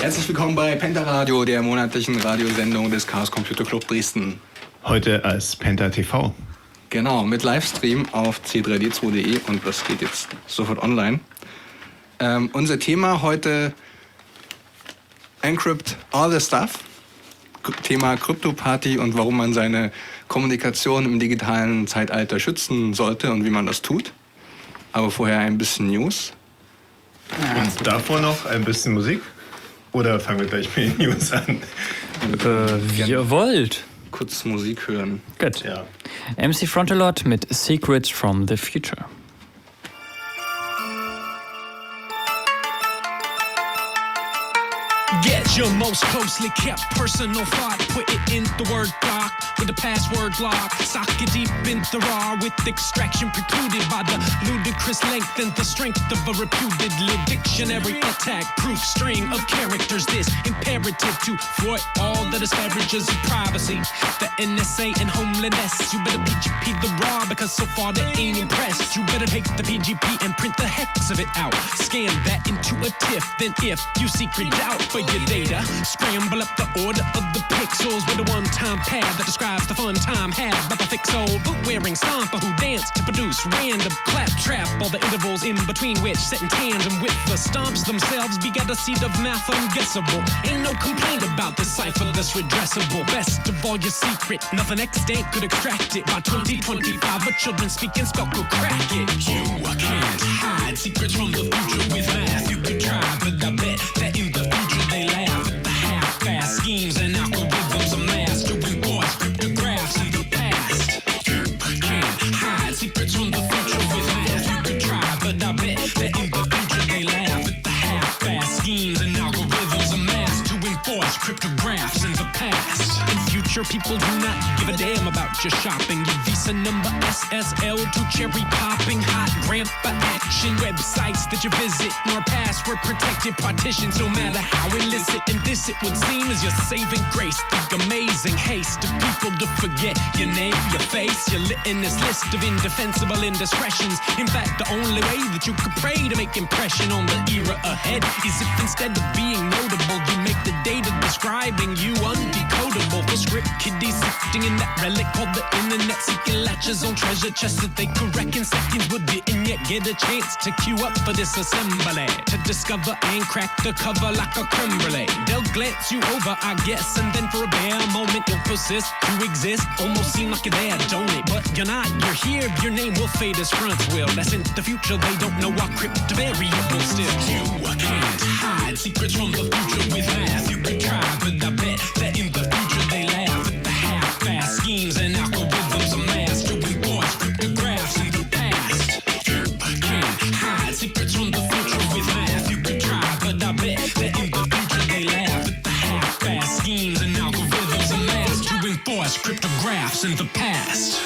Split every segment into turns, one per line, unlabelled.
Herzlich willkommen bei Pentaradio, der monatlichen Radiosendung des Chaos Computer Club Dresden.
Heute als Penta TV.
Genau, mit Livestream auf c3d2.de und das geht jetzt sofort online. Unser Thema heute Encrypt All the Stuff. Thema Krypto-Party und warum man seine Kommunikation im digitalen Zeitalter schützen sollte und wie man das tut. Aber vorher ein bisschen News.
Und davor noch ein bisschen Musik? Oder fangen wir gleich mit den News an?
Wie ihr wollt.
Kurz Musik hören.
Gut.
Ja.
MC Frontalot mit Secrets from the Future.
Get your most closely kept personal thought, put it in the word doc with the password lock. Sock it deep in the raw with extraction precluded by the ludicrous length and the strength of a reputedly dictionary attack. Proof string of characters, this imperative to thwart all the disparages of privacy. The NSA and homeliness, you better PGP the raw because so far they ain't impressed. You better take the PGP and print the hex of it out. Scan that into a TIFF, then if you secret out for your data, scramble up the order of the pixels with a one-time pad that describes the fun time had by the fixo boot-wearing stomper who danced to produce random claptrap, all the intervals in between which set in tandem with the stomps themselves begat a seed of math unguessable. Ain't no complaint about this cipher that's redressable. Best of all your secret, nothing extant could extract it. By 2025 a children speaking spell could crack it. You can't hide secrets from the future with math. You could try, but I bet that in the future they laugh at the half-fast schemes and algorithms of mass to enforce cryptographs in the past. You can't hide secrets from the future with math. You could try, but I bet that in the future they laugh at the half-fast schemes and algorithms of mass to enforce cryptographs in the past. In future, people do not give a damn about your shopping. Your Visa number SSL to cherry popping hot ramp for action websites that you visit, nor password protected partitions, no matter how illicit. And this it would seem is your saving grace. The amazing haste of people to forget your name, your face. You're lit in this list of indefensible indiscretions. In fact, the only way that you could pray to make impression on the era ahead is if instead of being notable, you make the data describing you undecodable. The script kiddies sifting in that relic called the internet, seeking latches on treasure chests that they could wreck in seconds, but didn't yet get a chance to queue up for this assembly to discover and crack the cover like a creme brulee. They'll glance you over, I guess, and then for a bare moment you'll persist to exist. Almost seem like you're there, don't it? But you're not, you're here. Your name will fade as fronts will. That's in the future, they don't know our crypto variable still. You can't hide secrets from the future with math. You can try, but I bet that in the future they laugh at the half-fast schemes and algorithms of mass to enforce cryptographs in the past. You can't hide secrets from the future with math. You can try, but I bet that in the future they laugh at the half-fast schemes and algorithms of mass to enforce cryptographs in the past.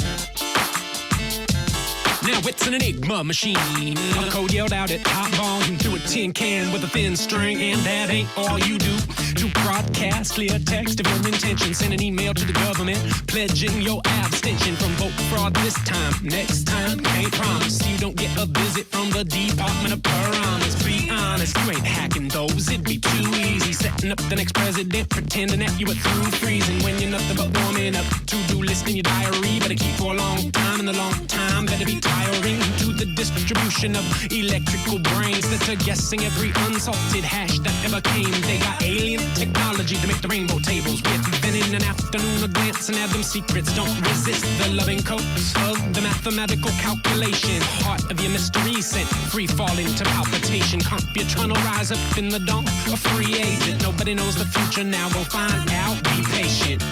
Now it's an enigma machine. A code yelled out at hot volume through a tin can with a thin string, and that ain't all you do. To broadcast clear text of your intention, send an email to the government pledging your abstention from vote fraud this time. Next time, can't promise you don't get a visit from the Department of Piranhas. Be honest, you ain't hacking those. It'd be too easy setting up the next president, pretending that you were through freezing when you're nothing but warming up. To-do list in your diary, better keep for a long time, and the long time better be tiring. To the distribution of electrical brains that are guessing every unsalted hash that ever came. They got alien technology to make the rainbow tables with. Then in an afternoon a glance and have them secrets. Don't resist the loving coats of the mathematical calculation. Heart of your mystery sent free fall into palpitation. Computron will rise up in the dawn. A free agent, nobody knows the future now. Go find out, be patient.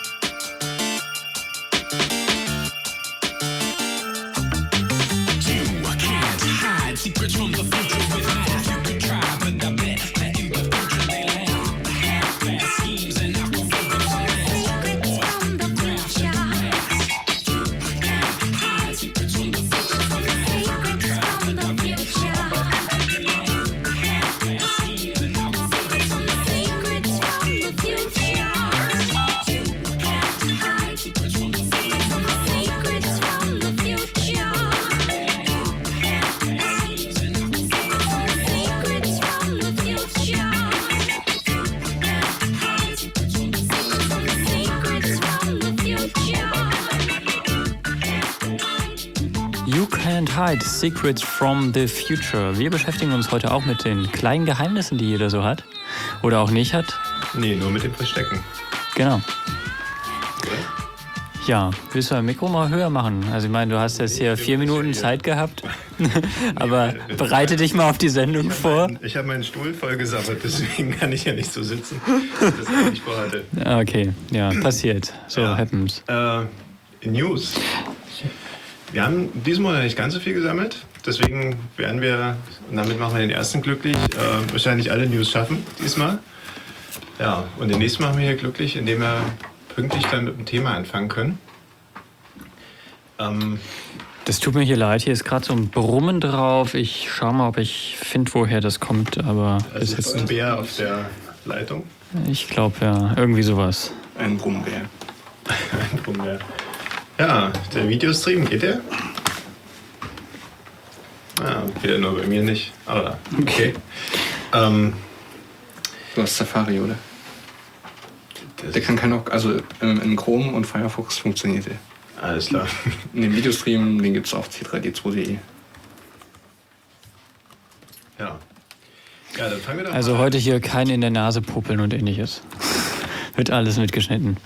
Secrets from the future with math. You can try, but I bet that in the future they laugh at the half-fast schemes and algorithms of math. Secrets from the future. You can't hide secrets from the future with math. You can try, but I bet half-fast schemes and algorithms of math. Secrets from the future.
Hyde, Secrets from the Future. Wir beschäftigen uns heute auch mit den kleinen Geheimnissen, die jeder so hat. Oder auch nicht hat.
Nee, nur mit dem Verstecken.
Genau.
Oder?
Ja, willst du dein Mikro mal höher machen? Also ich meine, du hast jetzt hier 4 Minuten Zeit gehabt. Aber bereite dich mal auf die Sendung vor.
Ich habe meinen Stuhl voll gesammelt, deswegen kann ich ja nicht so sitzen, das ich nicht vorhatte.
Okay, ja, passiert. So happens.
News. Wir haben diesen Monat nicht ganz so viel gesammelt, deswegen werden wir, und damit machen wir den ersten glücklich, wahrscheinlich alle News schaffen diesmal. Ja, und den nächsten machen wir hier glücklich, indem wir pünktlich dann mit dem Thema anfangen können.
Das tut mir hier leid, hier ist gerade so ein Brummen drauf. Ich schau mal, ob ich finde, woher das kommt, aber
Es ist ein Bär auf der Leitung.
ich glaube ja, irgendwie sowas.
Ein Brummbär.
Ein Brummbär. Ja, der Videostream, geht der? Wieder nur bei mir nicht, aber okay.
Du hast Safari, oder? Der kann kein, also in Chrome und Firefox funktioniert der.
Alles klar.
Den Videostream, den gibt es auf c3d2.de.
Ja. Ja, dann fangen wir doch
Also
mal
heute hier kein in der Nase puppeln und ähnliches. Wird alles mitgeschnitten.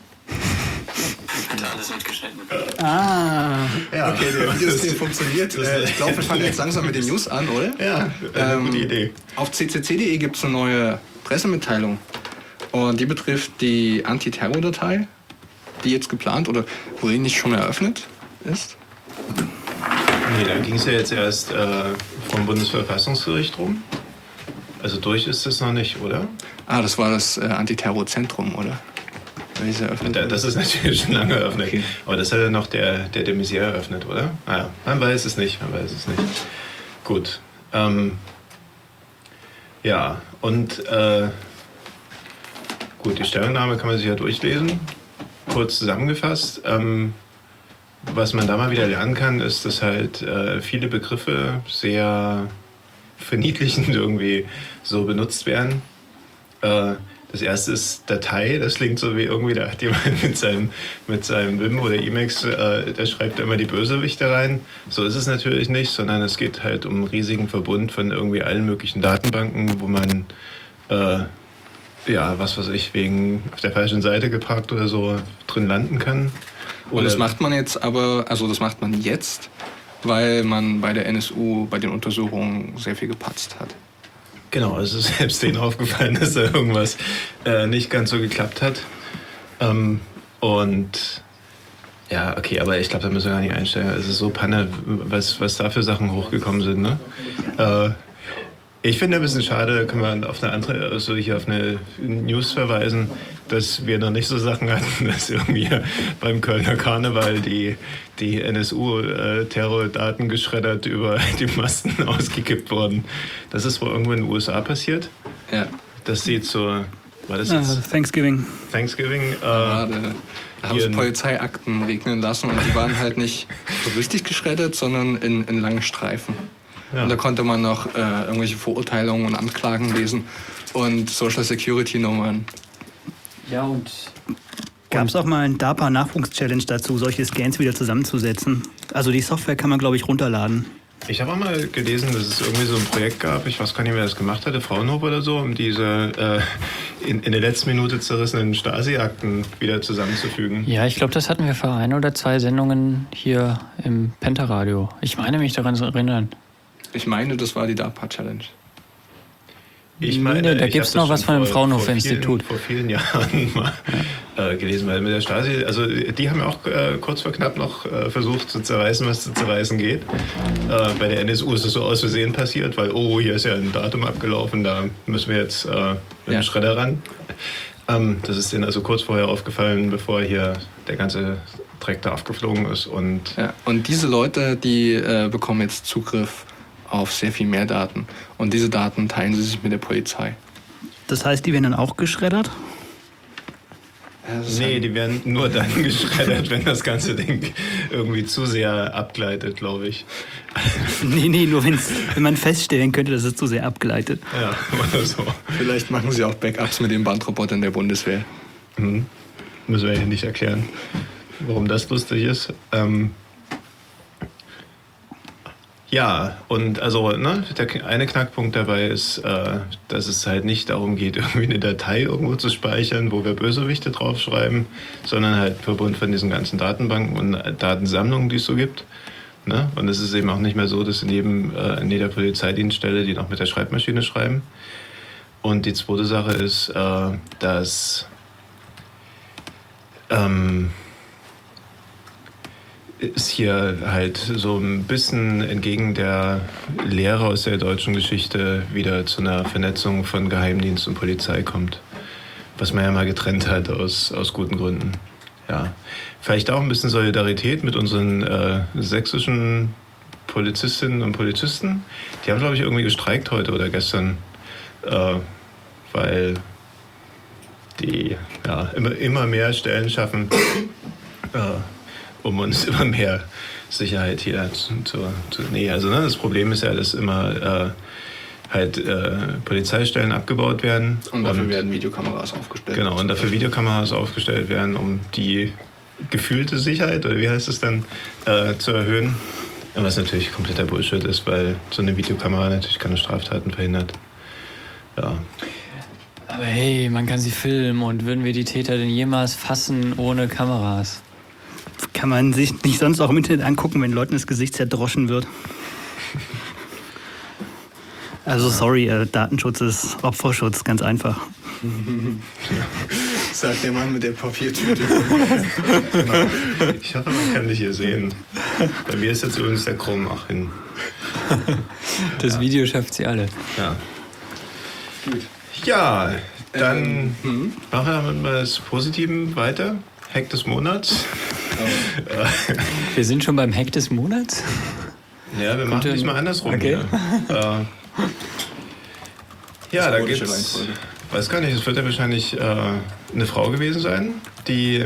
Ja,
Okay, der Videostream funktioniert. Ich glaube, wir fangen jetzt langsam mit den News an, oder?
Ja, gute Idee.
Auf ccc.de gibt es eine neue Pressemitteilung. Und die betrifft die Antiterror-Datei, die jetzt geplant oder wo die nicht schon eröffnet ist.
Nee, da ging es ja jetzt erst vom Bundesverfassungsgericht rum. Also durch ist es noch nicht, oder?
Das war das Antiterrorzentrum, oder? Welches eröffnet wurde?
Das ist natürlich schon lange eröffnet.
Okay.
Aber das hat ja noch der de Maizière eröffnet, oder? Ja, man weiß es nicht, Gut. Ja, und gut, die Stellungnahme kann man sich ja durchlesen. Kurz zusammengefasst. Was man da mal wieder lernen kann, ist, dass halt viele Begriffe sehr verniedlichend irgendwie so benutzt werden. Das erste ist Datei, das klingt so wie irgendwie, da hat jemand mit seinem Vim oder Emacs, der schreibt immer die Bösewichte rein. So ist es natürlich nicht, sondern es geht halt um einen riesigen Verbund von irgendwie allen möglichen Datenbanken, wo man, was weiß ich, wegen auf der falschen Seite geparkt oder so drin landen kann.
Und das macht man jetzt jetzt, weil man bei der NSU bei den Untersuchungen sehr viel gepatzt hat.
Genau, es ist selbst denen aufgefallen, dass da irgendwas nicht ganz so geklappt hat. Und ja, okay, aber ich glaube, da müssen wir gar nicht einsteigen. Es ist so Panne, was da für Sachen hochgekommen sind. Ne? Ich finde ein bisschen schade, können wir auf eine News verweisen, dass wir noch nicht so Sachen hatten, dass irgendwie beim Kölner Karneval die NSU-Terrordaten geschreddert über die Masten ausgekippt wurden. Das ist wohl irgendwo in den USA passiert.
Ja.
Das sieht so... War das jetzt?
Thanksgiving.
Thanksgiving?
Da haben sie Polizeiakten regnen lassen und die waren halt nicht so richtig geschreddert, sondern in langen Streifen. Ja. Und da konnte man noch irgendwelche Verurteilungen und Anklagen lesen und Social Security Nummern.
Ja, und
Gab es auch mal einen DARPA-Nachwuchs-Challenge dazu, solche Scans wieder zusammenzusetzen? Also die Software kann man, glaube ich, runterladen.
Ich habe auch mal gelesen, dass es irgendwie so ein Projekt gab, ich weiß gar nicht, wer das gemacht hatte, Fraunhofer oder so, um diese in der letzten Minute zerrissenen Stasi-Akten wieder zusammenzufügen.
ja, ich glaube, das hatten wir vor 1 oder 2 Sendungen hier im Pentaradio. Ich meine mich daran zu erinnern.
Ich meine, das war die DARPA-Challenge.
Ich meine,
da
ich
gibt es
hab
noch
das
was
schon
von dem Fraunhofer-Institut.
Vor vielen Jahren mal gelesen, weil mit der Stasi, also die haben ja auch kurz vor knapp noch versucht zu zerreißen, was zu zerreißen geht. Bei der NSU ist es so aus Versehen passiert, weil, hier ist ja ein Datum abgelaufen, da müssen wir jetzt mit dem Schredder ran. Das ist denen also kurz vorher aufgefallen, bevor hier der ganze Dreck da aufgeflogen ist. Und
diese Leute, die bekommen jetzt Zugriff auf sehr viel mehr Daten. Und diese Daten teilen sie sich mit der Polizei.
Das heißt, die werden dann auch geschreddert?
Nee, die werden nur dann geschreddert, wenn das ganze Ding irgendwie zu sehr abgleitet, glaube ich.
Nee, nur wenn man feststellen könnte, dass es zu sehr abgleitet.
Ja, oder so.
Vielleicht machen sie auch Backups mit den Bandrobotern der Bundeswehr.
Müssen wir ja nicht erklären, warum das lustig ist. Ja, und also der eine Knackpunkt dabei ist, dass es halt nicht darum geht, irgendwie eine Datei irgendwo zu speichern, wo wir Bösewichte draufschreiben, sondern halt Verbund von diesen ganzen Datenbanken und Datensammlungen, die es so gibt. Ne? Und es ist eben auch nicht mehr so, dass in jeder Polizeidienststelle die noch mit der Schreibmaschine schreiben. Und die zweite Sache ist, dass ist hier halt so ein bisschen entgegen der Lehre aus der deutschen Geschichte wieder zu einer Vernetzung von Geheimdienst und Polizei kommt. Was man ja mal getrennt hat aus guten Gründen. Ja. Vielleicht auch ein bisschen Solidarität mit unseren sächsischen Polizistinnen und Polizisten. Die haben, glaube ich, irgendwie gestreikt heute oder gestern, weil die immer mehr Stellen schaffen, um uns immer mehr Sicherheit hier das Problem ist ja, dass immer Polizeistellen abgebaut werden.
Und dafür werden Videokameras aufgestellt.
Genau, und dafür Videokameras aufgestellt werden, um die gefühlte Sicherheit, oder wie heißt es dann, zu erhöhen. Was natürlich kompletter Bullshit ist, weil so eine Videokamera natürlich keine Straftaten verhindert. Ja.
Aber hey, man kann sie filmen, und würden wir die Täter denn jemals fassen ohne Kameras?
Kann man sich nicht sonst auch im Internet angucken, wenn Leuten das Gesicht zerdroschen wird? Also sorry, Datenschutz ist Opferschutz, ganz einfach.
Sagt der Mann mit der Papiertüte.
Ich hoffe, man kann dich hier sehen. Bei mir ist jetzt übrigens der Chrome auch hin.
Das Video schafft sie alle.
Ja. Gut. Ja, dann machen wir mit was Positivem weiter. Hack des Monats.
Wir sind schon beim Hack des Monats?
Ja, wir machen diesmal andersrum.
Okay.
Ja, da gibt's, weiß gar nicht, es wird ja wahrscheinlich eine Frau gewesen sein, die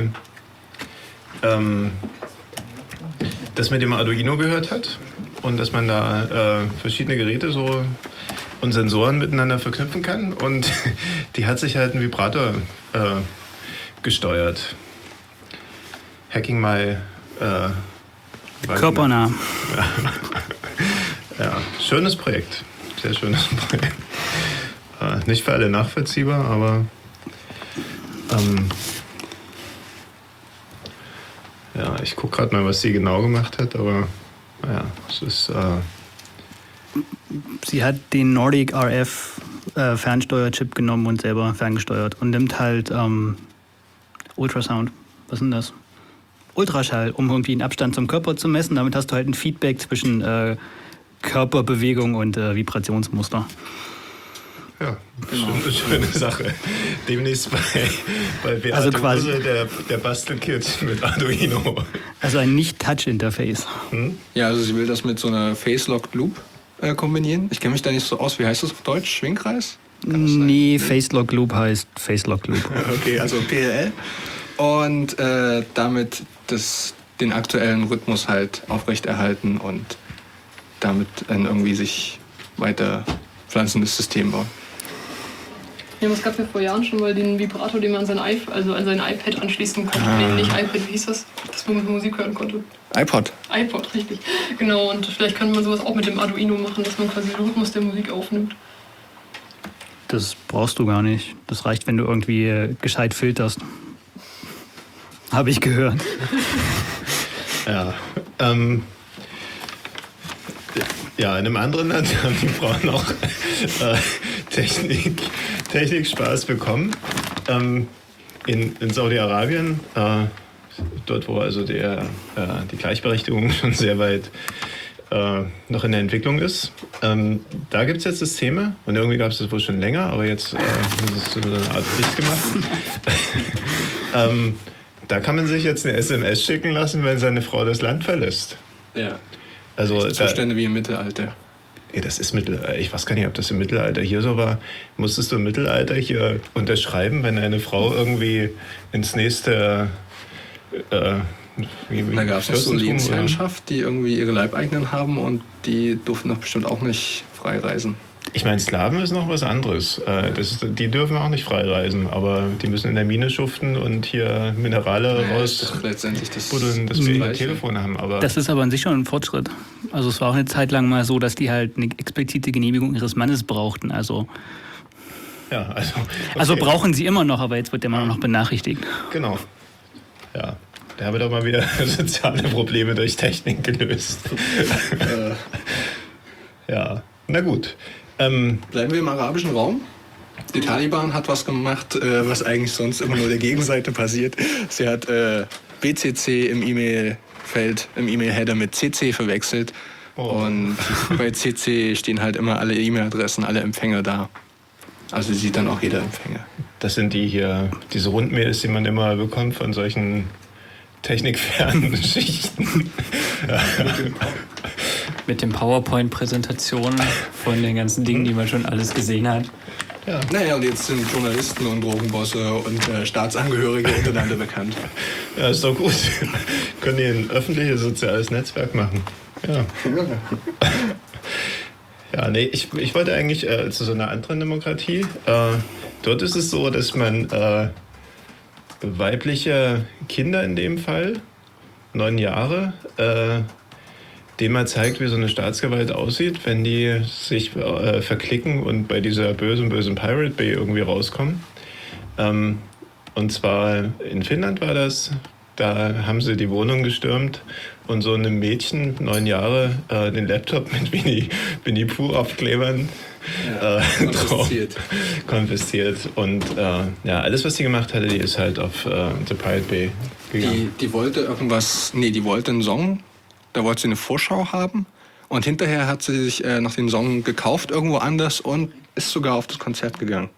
das mit dem Arduino gehört hat und dass man da verschiedene Geräte so und Sensoren miteinander verknüpfen kann, und die hat sich halt einen Vibrator gesteuert. Hacking my
körpernah.
Ja, schönes Projekt. Sehr schönes Projekt. Nicht für alle nachvollziehbar, aber ja, ich gucke gerade mal, was sie genau gemacht hat, aber ja, es ist...
Sie hat den Nordic RF Fernsteuerchip genommen und selber ferngesteuert und nimmt halt Ultrasound. Was ist denn das? Ultraschall, um irgendwie einen Abstand zum Körper zu messen. Damit hast du halt ein Feedback zwischen Körperbewegung und Vibrationsmuster.
Ja, genau. Eine schöne Sache. Demnächst bei Beate
also quasi
der Bastelkit mit Arduino.
Also ein Nicht-Touch-Interface.
Ja, also sie will das mit so einer Face-Locked Loop kombinieren. Ich kenne mich da nicht so aus. Wie heißt das auf Deutsch? Schwingkreis?
Nee, Face-Locked Loop heißt Face-Locked Loop.
Okay, also PLL. Und damit den aktuellen Rhythmus halt aufrechterhalten und damit ein irgendwie sich weiter pflanzendes System bauen.
Ja, es gab ja vor Jahren schon mal den Vibrator, den man an sein iPad anschließen konnte. Nee, nicht iPad, wie hieß das? Dass man Musik hören konnte.
iPod.
iPod, richtig. Genau, und vielleicht könnte man sowas auch mit dem Arduino machen, dass man quasi den Rhythmus der Musik aufnimmt.
Das brauchst du gar nicht. Das reicht, wenn du irgendwie gescheit filterst. Habe ich gehört.
Ja, ja, in einem anderen Land haben die Frauen auch Technik-Spaß bekommen. In Saudi-Arabien, dort wo also die Gleichberechtigung schon sehr weit noch in der Entwicklung ist. Da gibt es jetzt Systeme, und irgendwie gab es das wohl schon länger, aber jetzt ist es so eine Art Pflicht gemacht. Da kann man sich jetzt eine SMS schicken lassen, wenn seine Frau das Land verlässt.
Ja.
Also
Zustände wie im Mittelalter.
Ja, das ist Mittelalter. Ich weiß gar nicht, ob das im Mittelalter hier so war. Musstest du im Mittelalter hier unterschreiben, wenn eine Frau irgendwie ins nächste...
Da gab es so Lehnsherrschaft, die irgendwie ihre Leibeigenen haben, und die durften doch bestimmt auch nicht frei reisen.
Ich meine, Slawen ist noch was anderes. Die dürfen auch nicht frei reisen, aber die müssen in der Mine schuften und hier Minerale
letztendlich das
buddeln, dass wir ein Telefon haben. Aber
das ist aber an sich schon ein Fortschritt. Also es war auch eine Zeit lang mal so, dass die halt eine explizite Genehmigung ihres Mannes brauchten. Also brauchen sie immer noch, aber jetzt wird der Mann auch noch benachrichtigt.
Genau. Ja. Da haben wir doch mal wieder soziale Probleme durch Technik gelöst. Ja, na gut.
Bleiben wir im arabischen Raum. Die Taliban hat was gemacht, was eigentlich sonst immer nur der Gegenseite passiert. Sie hat BCC im E-Mail-Feld, im E-Mail-Header mit CC verwechselt. Und bei CC stehen halt immer alle E-Mail-Adressen, alle Empfänger da. Also sieht dann auch jeder Empfänger.
Das sind diese Rundmails, die man immer bekommt von solchen technikfernen Schichten.
Mit den PowerPoint-Präsentationen von den ganzen Dingen, die man schon alles gesehen hat.
Ja.
Naja, und jetzt sind Journalisten und Drogenbosse und Staatsangehörige untereinander bekannt.
Ja, ist doch gut. Können die ein öffentliches soziales Netzwerk machen. Ja. Ja, nee, ich wollte eigentlich zu so einer anderen Demokratie. Dort ist es so, dass man weibliche Kinder in dem Fall, 9 Jahre, denen man zeigt, wie so eine Staatsgewalt aussieht, wenn die sich verklicken und bei dieser bösen Pirate Bay irgendwie rauskommen. Und zwar in Finnland war das. Da haben sie die Wohnung gestürmt und so einem Mädchen, 9 Jahre, den Laptop mit Winnie Pooh-Aufklebern konfisziert. Und alles, was sie gemacht hatte, die ist halt auf The Pirate Bay gegangen.
Die wollte die wollte einen Song, da wollte sie eine Vorschau haben. Und hinterher hat sie sich noch den Song gekauft irgendwo anders und ist sogar auf das Konzert gegangen.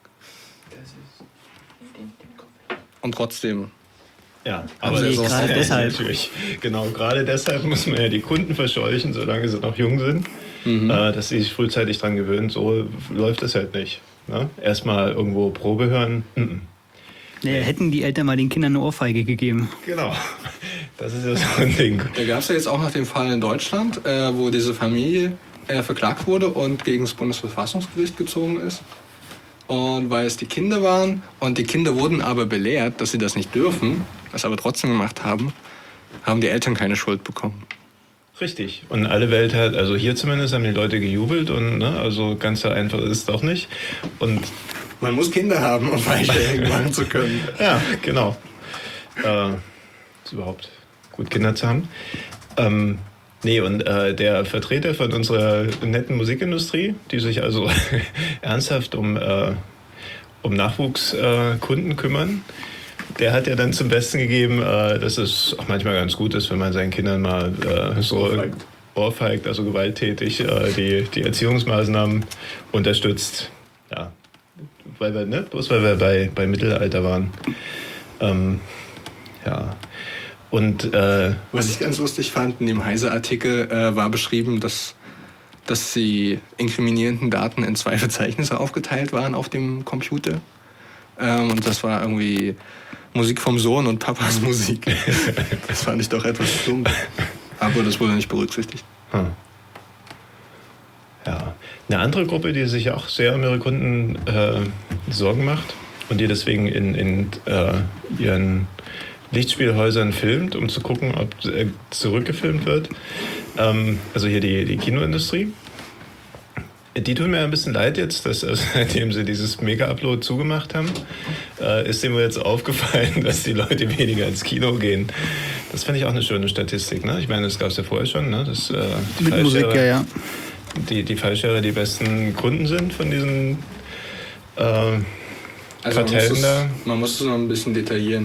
Und trotzdem...
Ja, aber
das ist gerade deshalb.
Natürlich. Genau, gerade deshalb muss man ja die Kunden verscheuchen, solange sie noch jung sind, dass sie sich frühzeitig dran gewöhnen. So läuft das halt nicht. Ne? Erstmal irgendwo Probe hören.
Nee, hätten die Eltern mal den Kindern eine Ohrfeige gegeben.
Genau, das ist ja so ein Ding.
Da gab es ja jetzt auch noch den Fall in Deutschland, wo diese Familie verklagt wurde und gegen das Bundesverfassungsgericht gezogen ist. Und weil es die Kinder waren und die Kinder wurden aber belehrt, dass sie das nicht dürfen, das aber trotzdem gemacht haben, haben die Eltern keine Schuld bekommen.
Richtig. Und alle Welt hat, also hier zumindest haben die Leute gejubelt und also ganz so einfach ist es doch nicht. Und
man muss Kinder haben, um Weichstellen machen zu können.
Ja, genau. Ist überhaupt gut, Kinder zu haben. Nee, und der Vertreter von unserer netten Musikindustrie, die sich also ernsthaft um Nachwuchskunden kümmern, der hat ja dann zum Besten gegeben, dass es auch manchmal ganz gut ist, wenn man seinen Kindern mal so ohrfeigt, also gewalttätig die Erziehungsmaßnahmen unterstützt. Ja, weil wir bei Mittelalter waren. Ja. Und
was ich ganz lustig fand, in dem Heise-Artikel war beschrieben, dass die inkriminierenden Daten in 2 Verzeichnisse aufgeteilt waren auf dem Computer. Und das war irgendwie Musik vom Sohn und Papas Musik. Das fand ich doch etwas dumm. Aber das wurde nicht berücksichtigt.
Ja. Eine andere Gruppe, die sich auch sehr um ihre Kunden Sorgen macht und die deswegen in ihren Lichtspielhäusern filmt, um zu gucken, ob zurückgefilmt wird. Also hier die Kinoindustrie. Die tun mir ein bisschen leid jetzt, dass seitdem sie dieses Mega-Upload zugemacht haben, ist dem jetzt aufgefallen, dass die Leute weniger ins Kino gehen. Das finde ich auch eine schöne Statistik. Ne? Ich meine, das gab es ja vorher schon, ne? Dass
mit Musik, ja.
Die Fallschere die besten Kunden sind von diesen Kartellen da.
Man muss es noch ein bisschen detaillieren.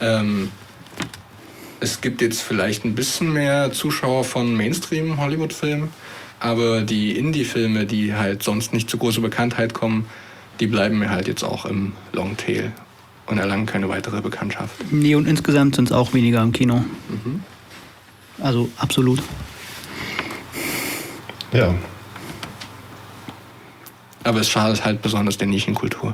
Es gibt jetzt vielleicht ein bisschen mehr Zuschauer von Mainstream-Hollywood-Filmen, aber die Indie-Filme, die halt sonst nicht zu großer Bekanntheit kommen, die bleiben mir halt jetzt auch im Longtail und erlangen keine weitere Bekanntschaft.
Nee, und insgesamt sind es auch weniger im Kino. Also absolut.
Ja.
Aber es schadet halt besonders der Nischenkultur.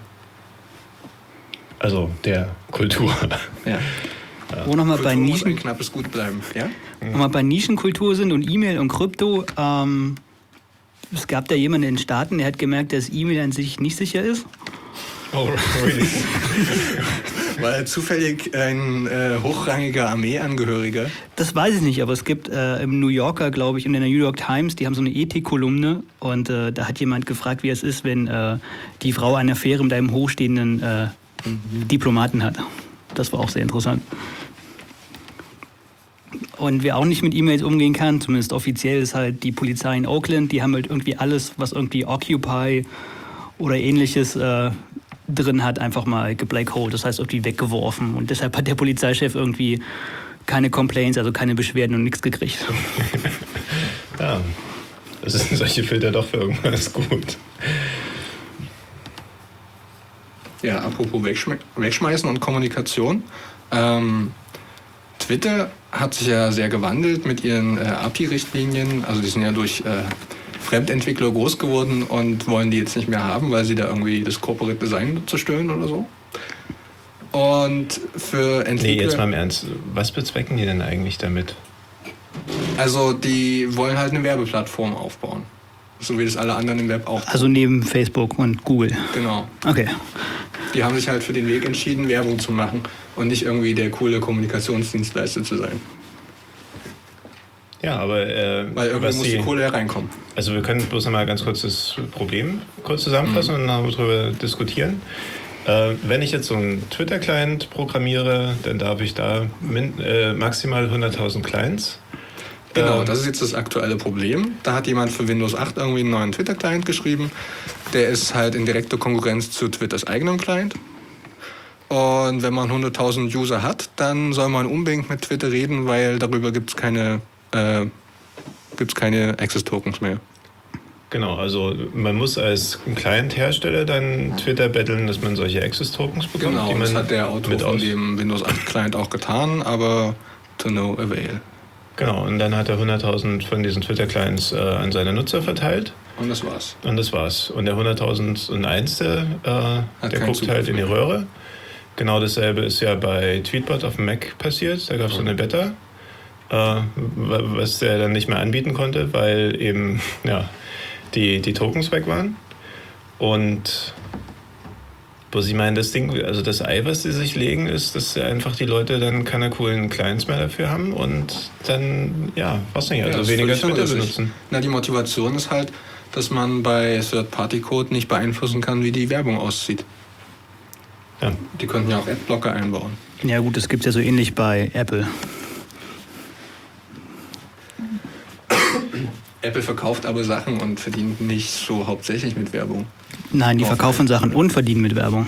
Also der Kultur.
Ja.
Wo nochmal bei
Kultur muss ein knappes Gut bleiben, ja?
Wo wir bei Nischenkultur sind und E-Mail und Krypto, Es gab da jemanden in den Staaten, der hat gemerkt, dass E-Mail an sich nicht sicher ist.
Oh, really?
War zufällig ein hochrangiger Armeeangehöriger?
Das weiß ich nicht, aber es gibt im New Yorker, glaube ich, und in der New York Times, die haben so eine Ethik-Kolumne und da hat jemand gefragt, wie es ist, wenn die Frau eine Affäre mit einem hochstehenden Diplomaten hat. Das war auch sehr interessant. Und wer auch nicht mit E-Mails umgehen kann, zumindest offiziell, ist halt die Polizei in Oakland. Die haben halt irgendwie alles, was irgendwie Occupy oder ähnliches drin hat, einfach mal geblackholed, das heißt irgendwie weggeworfen. Und deshalb hat der Polizeichef irgendwie keine Complaints, also keine Beschwerden und nichts gekriegt.
Ja, das sind solche Filter doch für irgendwas gut.
Ja, apropos Wegschmeißen und Kommunikation. Twitter hat sich ja sehr gewandelt mit ihren API-Richtlinien. Also die sind ja durch Fremdentwickler groß geworden und wollen die jetzt nicht mehr haben, weil sie da irgendwie das Corporate Design zerstören oder so. Und für Entwickler...
Nee, jetzt mal im Ernst. Was bezwecken die denn eigentlich damit?
Also die wollen halt eine Werbeplattform aufbauen. So wie das alle anderen im Web auch.
Also neben Facebook und Google.
Genau.
Okay.
Die haben sich halt für den Weg entschieden, Werbung zu machen und nicht irgendwie der coole Kommunikationsdienstleister zu sein.
Ja, aber...
weil irgendwie muss die Kohle hereinkommen.
Also wir können bloß noch mal ganz kurz das Problem zusammenfassen und dann darüber diskutieren. Wenn ich jetzt so einen Twitter-Client programmiere, dann darf ich da maximal 100.000 Clients.
Genau, das ist jetzt das aktuelle Problem. Da hat jemand für Windows 8 irgendwie einen neuen Twitter-Client geschrieben. Der ist halt in direkter Konkurrenz zu Twitters eigenem Client. Und wenn man 100.000 User hat, dann soll man unbedingt mit Twitter reden, weil darüber gibt es keine Access-Tokens mehr.
Genau, also man muss als Client-Hersteller dann Twitter betteln, dass man solche Access-Tokens bekommt.
Genau,
die man
das hat der Autor von dem Windows 8 Client auch getan, aber to no avail.
Genau, und dann hat er 100.000 von diesen Twitter-Clients an seine Nutzer verteilt.
Und das war's.
Und das war's. Und der 100.001. Der guckt halt in die Röhre. Genau dasselbe ist ja bei Tweetbot auf dem Mac passiert. Da gab es so eine Beta, was der dann nicht mehr anbieten konnte, weil eben die Tokens weg waren. Und bloß ich meine, das Ding, also das Ei, was sie sich legen, ist, dass einfach die Leute dann keine coolen Clients mehr dafür haben und dann, was nicht, also weniger Twitter benutzen.
Na, die Motivation ist halt, dass man bei Third-Party-Code nicht beeinflussen kann, wie die Werbung aussieht.
Ja.
Die könnten ja auch Adblocker einbauen.
Ja gut, das gibt es ja so ähnlich bei Apple.
Apple verkauft aber Sachen und verdient nicht so hauptsächlich mit Werbung.
Nein, die verkaufen Sachen und verdienen mit Werbung.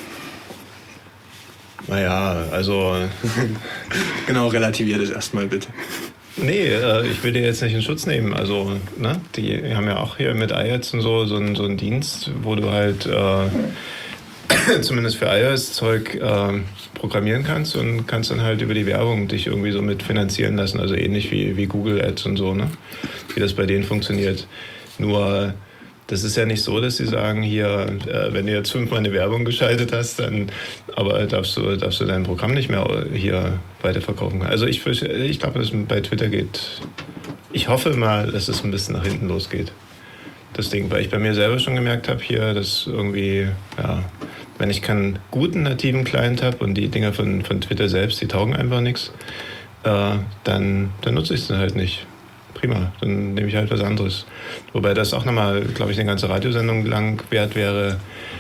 Naja, also...
Genau, relativiert es erstmal bitte.
Nee, ich will dir jetzt nicht in Schutz nehmen. Also, ne, die haben ja auch hier mit iOS und so einen Dienst, wo du halt zumindest für iOS-Zeug programmieren kannst und kannst dann halt über die Werbung dich irgendwie so mit finanzieren lassen. Also ähnlich wie Google Ads und so, ne? Wie das bei denen funktioniert. Nur, das ist ja nicht so, dass sie sagen, hier, wenn du jetzt 5-mal eine Werbung geschaltet hast, dann aber darfst du dein Programm nicht mehr hier weiterverkaufen. Also ich glaube, dass es bei Twitter geht. Ich hoffe mal, dass es ein bisschen nach hinten losgeht. Das Ding, weil ich bei mir selber schon gemerkt habe hier, dass irgendwie, wenn ich keinen guten nativen Client habe und die Dinger von Twitter selbst, die taugen einfach nichts, dann nutze ich es dann halt nicht. Prima, dann nehme ich halt was anderes. Wobei das auch nochmal, glaube ich, eine ganze Radiosendung lang wert wäre.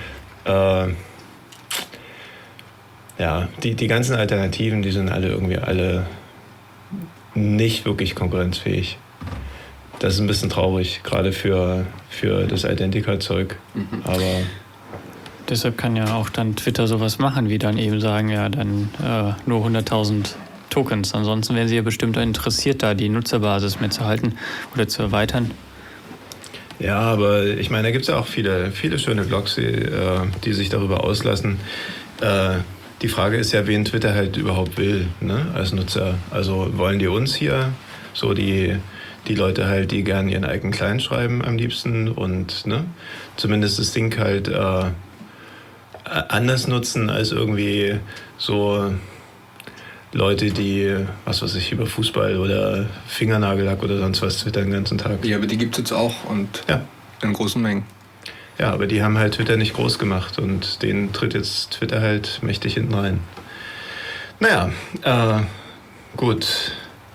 Die ganzen Alternativen, die sind alle nicht wirklich konkurrenzfähig. Das ist ein bisschen traurig, gerade für das Identica-Zeug. Aber
deshalb kann ja auch dann Twitter sowas machen, wie dann eben sagen, dann nur 100.000 Tokens. Ansonsten wären sie ja bestimmt interessiert, da die Nutzerbasis mehr zu halten oder zu erweitern.
Ja, aber ich meine, da gibt es ja auch viele schöne Blogs, die sich darüber auslassen. Die Frage ist ja, wen Twitter halt überhaupt will, ne, als Nutzer. Also wollen die uns hier, so die Leute halt, die gerne ihren eigenen Client schreiben am liebsten und zumindest das Ding halt anders nutzen als irgendwie so Leute, die, was weiß ich, über Fußball oder Fingernagellack oder sonst was twittern den ganzen Tag.
Ja, aber die gibt es jetzt auch und
ja.
In großen Mengen.
Ja, aber die haben halt Twitter nicht groß gemacht und denen tritt jetzt Twitter halt mächtig hinten rein. Naja, gut.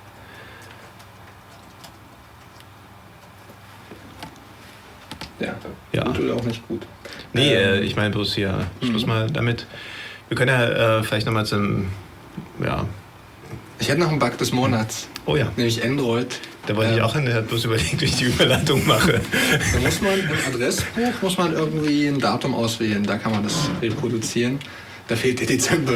Ja. Gut oder auch nicht gut.
Nee, ich meine bloß hier, Schluss mal damit. Wir können ja vielleicht nochmal zum, ja.
Ich hätte noch einen Bug des Monats.
Oh ja.
Nämlich Android.
Da wollte ich auch hin, der hat bloß überlegt, wie ich die Überleitung mache.
Da muss man im Adressbuch irgendwie ein Datum auswählen, da kann man das reproduzieren. Da fehlt der Dezember.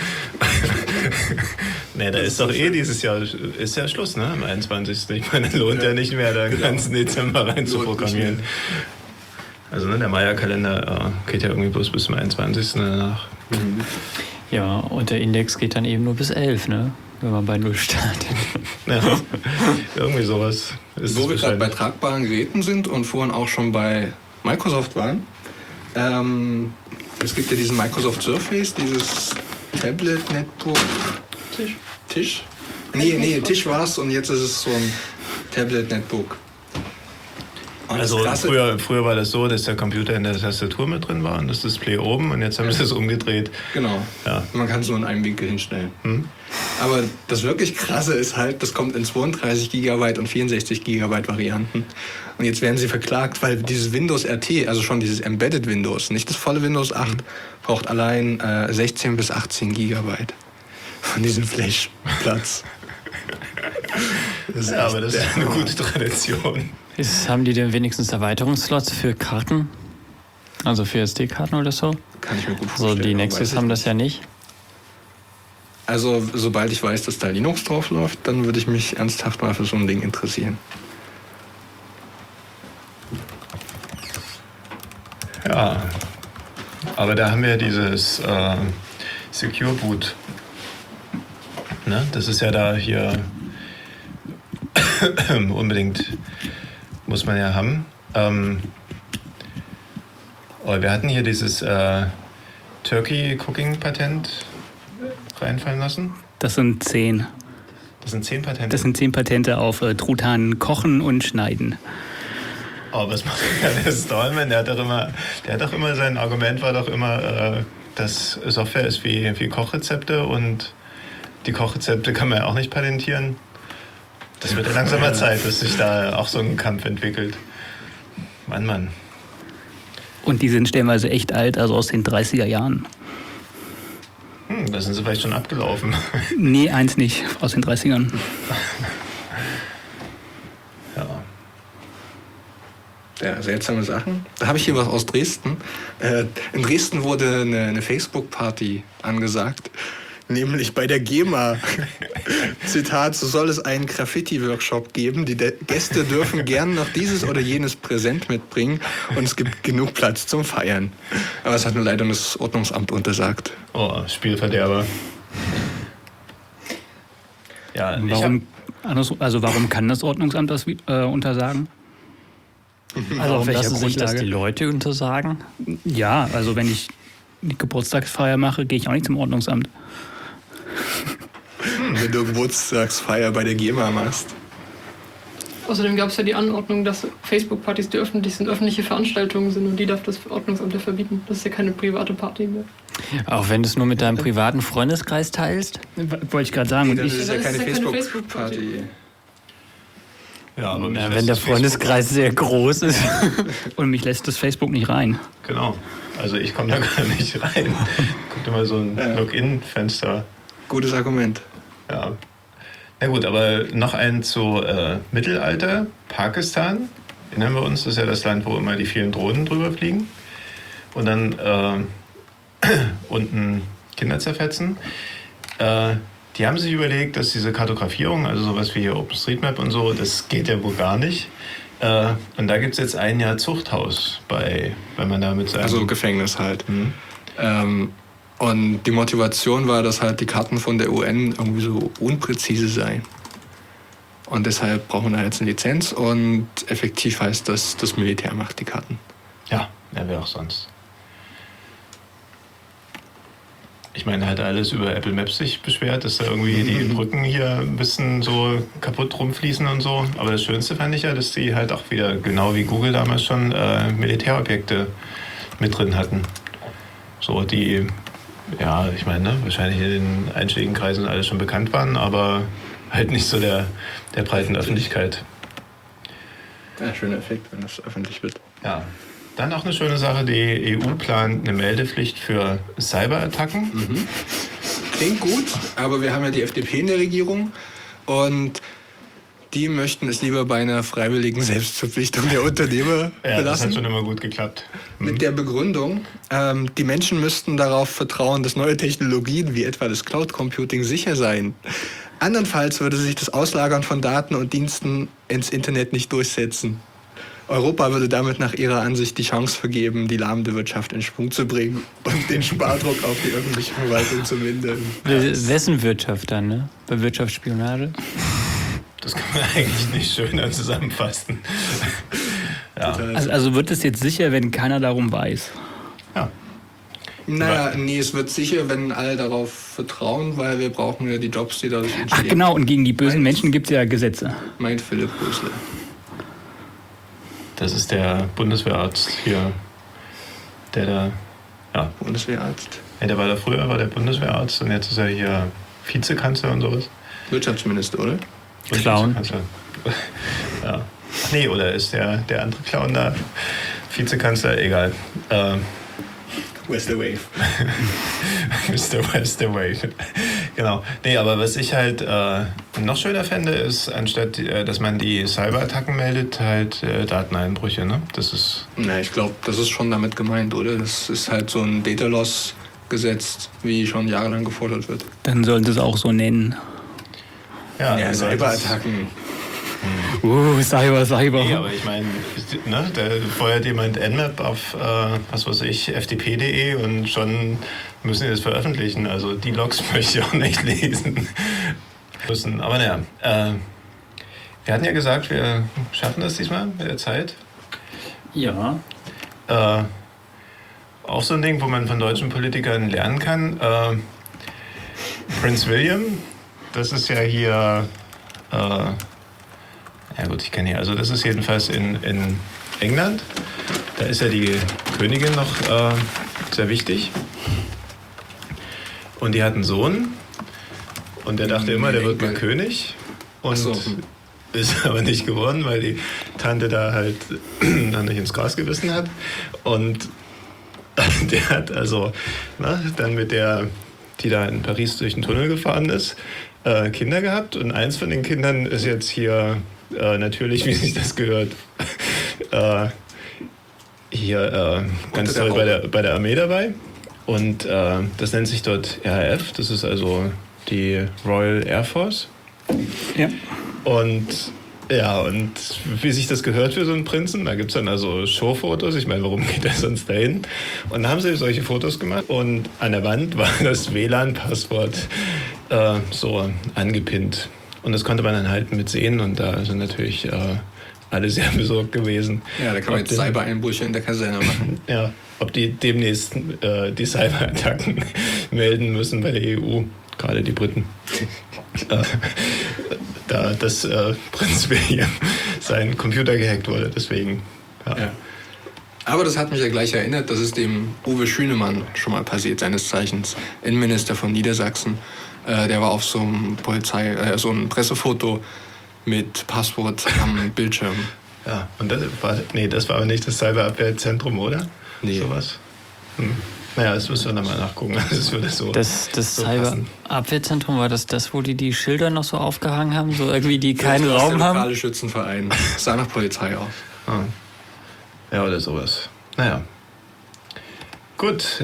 Ne, da ist doch dieses Jahr, ist ja Schluss, ne? Am 21. Ich meine, lohnt ja nicht mehr, da den ganzen Dezember rein zu programmieren. Also ne, der Maya-Kalender geht ja irgendwie bloß bis zum 21. danach.
Ja, und der Index geht dann eben nur bis 11, ne? Wenn man bei 0 startet.
Ja, irgendwie sowas.
Wo wir gerade bei tragbaren Geräten sind und vorhin auch schon bei Microsoft waren. Es gibt ja diesen Microsoft Surface, dieses Tablet, Netbook, Tisch? Nee, Tisch war es und jetzt ist es so ein Tablet, Netbook.
Also früher war das so, dass der Computer in der Tastatur mit drin war und das Display oben und jetzt haben sie es umgedreht.
Genau,
ja.
Man kann es nur in einem Winkel hinstellen. Aber das wirklich Krasse ist halt, das kommt in 32 GB und 64 GB Varianten. Und jetzt werden sie verklagt, weil dieses Windows RT, also schon dieses Embedded Windows, nicht das volle Windows 8, braucht allein 16 bis 18 GB von diesem Flash-Platz.
Ja, aber das ist eine gute Tradition.
Haben die denn wenigstens Erweiterungsslots für Karten? Also für SD-Karten oder so?
Kann ich mir gut vorstellen.
So, die Nexus haben das ja nicht.
Also, sobald ich weiß, dass da Linux drauf läuft, dann würde ich mich ernsthaft mal für so ein Ding interessieren.
Ja, aber da haben wir dieses Secure Boot. Ne? Das ist ja da hier unbedingt, muss man ja haben. Wir hatten hier dieses Turkey Cooking Patent reinfallen lassen.
Das sind 10.
Das sind 10 Patente?
Das sind 10 Patente auf Truthahn kochen und schneiden.
Oh, was macht der Stallman? Der hat doch immer, sein Argument war doch immer, dass Software ist wie Kochrezepte und die Kochrezepte kann man ja auch nicht patentieren. Das wird ja langsam mal Zeit, dass sich da auch so ein Kampf entwickelt. Mann.
Und die sind stellenweise echt alt, also aus den 30er Jahren.
Da sind sie vielleicht schon abgelaufen.
Nee, eins nicht, aus den 30ern.
Ja, seltsame Sachen. Da habe ich hier was aus Dresden. In Dresden wurde eine Facebook-Party angesagt, nämlich bei der GEMA. Zitat, so soll es einen Graffiti-Workshop geben. Die Gäste dürfen gern noch dieses oder jenes Präsent mitbringen und es gibt genug Platz zum Feiern. Aber es hat nur leider das Ordnungsamt untersagt.
Oh, Spielverderber. Ja,
warum kann das Ordnungsamt das untersagen?
Also auf welcher Grundlage? Dass die Leute untersagen?
Ja, also wenn ich die Geburtstagsfeier mache, gehe ich auch nicht zum Ordnungsamt.
Wenn du Geburtstagsfeier bei der GEMA machst.
Außerdem gab es ja die Anordnung, dass Facebook-Partys, die öffentlich sind, öffentliche Veranstaltungen sind und die darf das Ordnungsamt ja verbieten. Das ist ja keine private Party mehr.
Auch wenn du es nur mit deinem privaten Freundeskreis teilst?
Wollte ich gerade sagen.
Das ist ja keine Facebook-Party.
Ja, aber
wenn der Freundeskreis sehr groß ist.
Und mich lässt das Facebook nicht rein.
Genau. Also ich komme da gar nicht rein. Guckt immer so ein Login-Fenster.
Gutes Argument.
Ja. Na gut, aber noch ein zu Mittelalter. Pakistan. Erinnern wir uns, das ist ja das Land, wo immer die vielen Drohnen drüber fliegen. Und dann unten Kinder zerfetzen. Die haben sich überlegt, dass diese Kartografierung, also sowas wie hier OpenStreetMap und so, das geht ja wohl gar nicht. Und da gibt es jetzt ein Jahr Zuchthaus wenn man da mit seinem...
Also Gefängnis halt. Und die Motivation war, dass halt die Karten von der UN irgendwie so unpräzise seien. Und deshalb brauchen wir da jetzt eine Lizenz und effektiv heißt das, das Militär macht die Karten.
Ja, wer auch sonst. ich meine, hat alles über Apple Maps sich beschwert, dass da irgendwie die Brücken hier ein bisschen so kaputt rumfließen und so. Aber das Schönste fand ich ja, dass die halt auch wieder, genau wie Google damals schon, Militärobjekte mit drin hatten. So die, ja, ich meine, ne, wahrscheinlich in den einschlägigen Kreisen alles schon bekannt waren, aber halt nicht so der breiten Öffentlichkeit.
Ja, schöner Effekt, wenn das öffentlich wird.
Ja. Dann auch eine schöne Sache, die EU plant eine Meldepflicht für Cyberattacken.
Klingt gut, aber wir haben ja die FDP in der Regierung und die möchten es lieber bei einer freiwilligen Selbstverpflichtung der Unternehmer
Ja, das hat
belassen.
schon immer gut geklappt.
Mit der Begründung, die Menschen müssten darauf vertrauen, dass neue Technologien wie etwa das Cloud Computing sicher seien. Andernfalls würde sich das Auslagern von Daten und Diensten ins Internet nicht durchsetzen. Europa würde damit nach ihrer Ansicht die Chance vergeben, die lahmende Wirtschaft in Schwung zu bringen und den Spardruck auf die öffentliche Verwaltung zu mindern.
Wessen Wirtschaft dann, ne? Bei Wirtschaftsspionage?
Das kann man eigentlich nicht schöner zusammenfassen. Ja.
Also wird es jetzt sicher, wenn keiner darum weiß?
Ja.
Naja, nee, es wird sicher, wenn alle darauf vertrauen, weil wir brauchen ja die Jobs, die dadurch entstehen.
Ach genau, und gegen die bösen Menschen gibt es ja Gesetze.
Meint Philipp Rösler.
Das ist der Bundeswehrarzt hier, der da, ja.
Bundeswehrarzt.
Ja, der war da früher, war der Bundeswehrarzt und jetzt ist er hier Vizekanzler und sowas.
Wirtschaftsminister, oder?
Und
Clown.
Vizekanzler. Ja. Ach nee, oder ist der andere Clown da Vizekanzler? Egal.
Wester Wave.
Mr. Westerwave. Genau. Nee, aber was ich halt noch schöner fände, ist, anstatt dass man die Cyberattacken meldet, halt Dateneinbrüche. Ne? Das ist.
Na, ich glaube, das ist schon damit gemeint, oder? Das ist halt so ein Data Loss Gesetz, wie schon jahrelang gefordert wird.
Dann sollen sie es auch so nennen.
Ja,
Ja,
also
Cyberattacken.
Cyber.
Nee, aber ich meine, ne, da feuert jemand Nmap auf, was weiß ich, fdp.de und schon müssen die das veröffentlichen. Also die Logs möchte ich auch nicht lesen müssen. Aber naja, wir hatten ja gesagt, wir schaffen das diesmal mit der Zeit.
Ja.
Auch so ein Ding, wo man von deutschen Politikern lernen kann. Prince William, das ist ja hier... ja gut, ich kenne hier, also das ist jedenfalls in England. Da ist ja die Königin noch sehr wichtig. Und die hat einen Sohn und der dachte immer, der wird mal König. Und
Ach so.
ist aber nicht geworden, weil die Tante da halt dann nicht ins Gras gebissen hat. Und der hat also dann mit der, die da in Paris durch den Tunnel gefahren ist, Kinder gehabt. Und eins von den Kindern ist jetzt hier natürlich, wie sich das gehört, hier ganz toll bei der Armee dabei. Und das nennt sich dort RAF, das ist also die Royal Air Force.
Ja.
Und ja, und wie sich das gehört für so einen Prinzen, da gibt es dann also Showfotos, ich meine, warum geht er sonst dahin? Und da haben sie solche Fotos gemacht und an der Wand war das WLAN-Passwort so angepinnt. Und das konnte man dann halt mit sehen und da sind natürlich alle sehr besorgt gewesen.
Ja, da kann man jetzt Cyber-Einbrüche in der Kaserne machen.
Ja, ob die demnächst die Cyberattacken melden müssen bei der EU, gerade die Briten. Da das Prinz William sein Computer gehackt wurde, deswegen.
Ja. Aber das hat mich ja gleich erinnert, das ist dem Uwe Schünemann schon mal passiert, seines Zeichens Innenminister von Niedersachsen. Der war auf so einem so ein Pressefoto mit Passwort am Bildschirm.
Ja, und das war aber nicht das Cyberabwehrzentrum, oder?
Nee.
Sowas. Naja, das müssen wir dann mal nachgucken. Das würde so.
Das
so passen.
Cyberabwehrzentrum, war das, wo die Schilder noch so aufgehangen haben, so irgendwie, die keinen
Das ist
Raum
der
haben?
lokale Schützenverein. Sah nach Polizei aus.
Ja, oder sowas. Naja. Gut.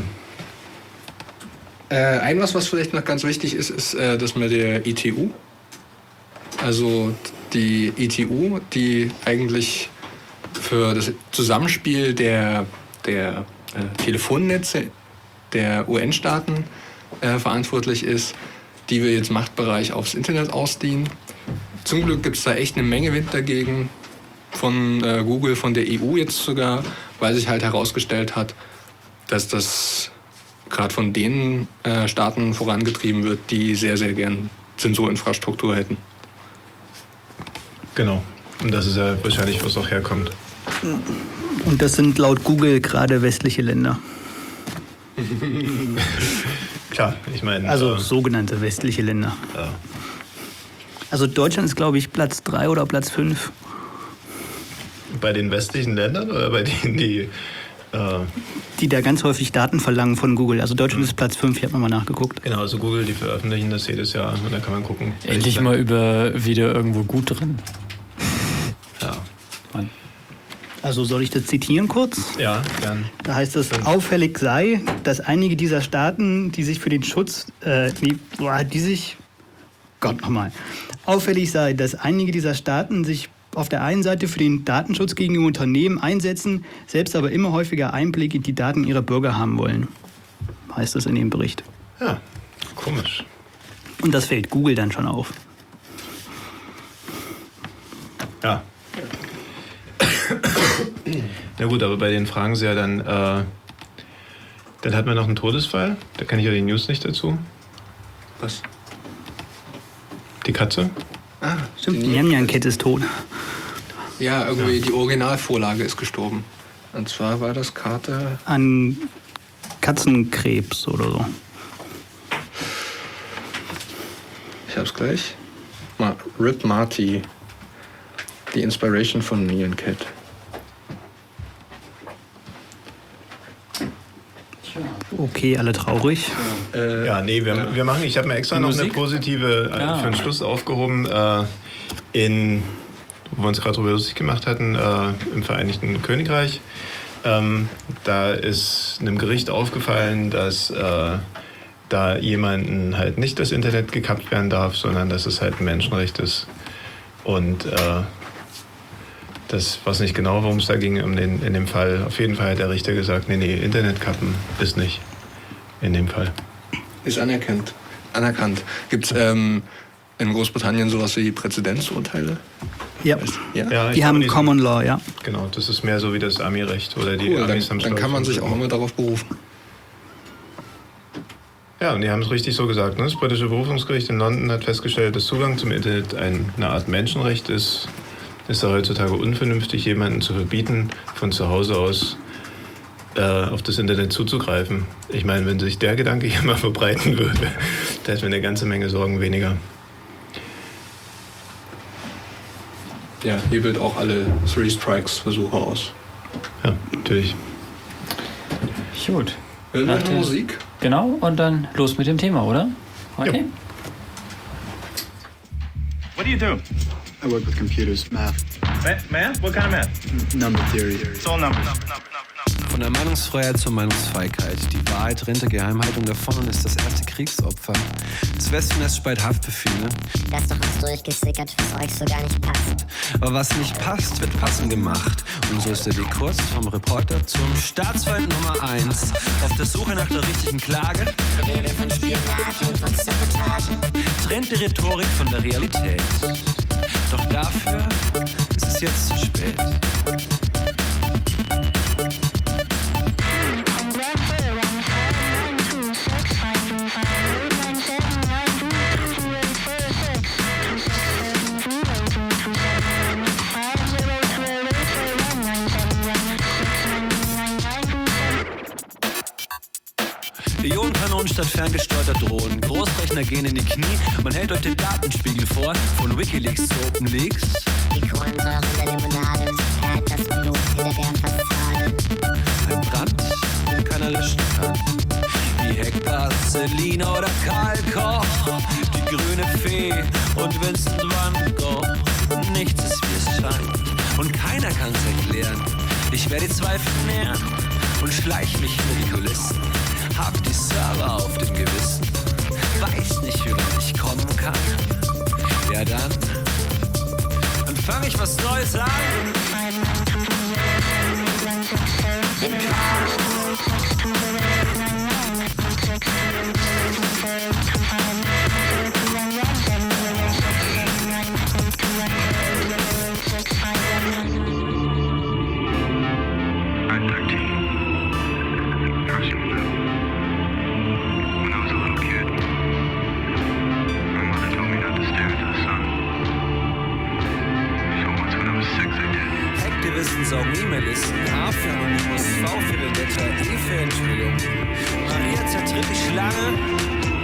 Was vielleicht noch ganz wichtig ist, ist das mit der ITU. Also die ITU, die eigentlich für das Zusammenspiel der Telefonnetze der UN-Staaten verantwortlich ist, die wir jetzt Machtbereich aufs Internet ausdehnen. Zum Glück gibt es da echt eine Menge Wind dagegen, von Google, von der EU jetzt sogar, weil sich halt herausgestellt hat, dass das gerade von den Staaten vorangetrieben wird, die sehr, sehr gern Zensurinfrastruktur hätten.
Genau. Und das ist ja wahrscheinlich, wo es auch herkommt.
Und das sind laut Google gerade westliche Länder.
Klar, ich meine...
Also sogenannte westliche Länder.
Ja.
Also Deutschland ist, glaube ich, Platz 3 oder Platz 5.
Bei den westlichen Ländern oder bei denen, die...
Die da ganz häufig Daten verlangen von Google. Also Deutschland ist Platz 5, ich habe nochmal nachgeguckt.
Genau, also Google, die veröffentlichen das jedes Jahr und da kann man gucken.
Endlich mal wieder irgendwo gut drin.
Ja.
Mann.
Also soll ich das zitieren kurz?
Ja, gern.
Da heißt es, auffällig sei, dass einige dieser Staaten, die sich für den Schutz, auffällig sei, dass einige dieser Staaten sich auf der einen Seite für den Datenschutz gegenüber Unternehmen einsetzen, selbst aber immer häufiger Einblick in die Daten ihrer Bürger haben wollen. Heißt das in dem Bericht.
Ja, komisch.
Und das fällt Google dann schon auf.
Ja. Na gut, aber bei denen fragen sie ja dann hat man noch einen Todesfall. Da kann ich ja die News nicht dazu.
Was?
Die Katze.
Ah,
Stimmt, die Nyan-Cat ist tot.
Ja, irgendwie die Originalvorlage ist gestorben. Und zwar war das Kater...
An Katzenkrebs oder so.
Ich hab's gleich. Rip Marty. Die Inspiration von Nyan Cat.
Okay, alle traurig.
Ja, nee, wir machen, ich habe mir extra noch eine positive für den Schluss aufgehoben, wo wir uns gerade darüber lustig gemacht hatten, im Vereinigten Königreich. Da ist einem Gericht aufgefallen, dass da jemanden halt nicht das Internet gekappt werden darf, sondern dass es halt ein Menschenrecht ist. Und das weiß nicht genau, worum es da ging in dem Fall. Auf jeden Fall hat der Richter gesagt, nee, Internetkappen ist nicht in dem Fall.
Ist anerkannt. Gibt es in Großbritannien sowas wie Präzedenzurteile?
Ja,
Ja,
die haben Common Law, ja.
Genau, das ist mehr so wie das Army-Recht. Oder die
Cool,
Amis
dann kann man sich auch immer darauf berufen.
Ja, und die haben es richtig so gesagt. Ne? Das britische Berufungsgericht in London hat festgestellt, dass Zugang zum Internet eine Art Menschenrecht ist. Ist ja heutzutage unvernünftig, jemanden zu verbieten, von zu Hause aus auf das Internet zuzugreifen. Ich meine, wenn sich der Gedanke hier mal verbreiten würde, da hätten wir eine ganze Menge Sorgen weniger.
Ja, hebelt auch alle Three-Strikes-Versuche aus.
Ja, natürlich.
Gut.
Hören wir noch Musik?
Genau, und dann los mit dem Thema, oder? Okay.
What do you do?
I work with computers, math.
Math? What kind of math?
Number theory.
It's all numbers.
Von der Meinungsfreiheit zur Meinungsfreiheit. Die Wahrheit rennt der Geheimhaltung davon und ist das erste Kriegsopfer. Das Wespennest speit Haftbefehle.
Das ist doch was durchgesickert, was euch so gar nicht passt.
Aber was nicht passt, wird passend gemacht. Und so ist der Weg kurz vom Reporter zum Staatsfeind Nummer 1. Auf der Suche nach der richtigen Klage.
Rede von Spionage und von Sabotage.
Trennt die Rhetorik von der Realität. Doch dafür ist es jetzt zu spät. Ionenkanonen statt ferngesteuerter Drohnen. Großrechner gehen in die Knie. Man hält euch den Datenspiegel vor. Von Wikileaks zu OpenLeaks.
Die Kohlensäure in der Limonade verhält das Blut hinter der Fassade.
Ein Brand, den keiner löschen kann. Wie Hector, Selina oder Karl Koch. Die grüne Fee und Vincent van Gogh. Nichts ist wie es scheint. Und keiner kann's erklären. Ich werde die Zweifel nähern und schleich mich hinter die Kulissen. Hab die Server auf dem Gewissen. Weiß nicht, wie weit ich kommen kann. Ja dann fang ich was Neues an. besorgen E-Mail-Listen, A für Anonymous, V für Vendetta, E für Enthüllung. Maria zertritt die Schlange.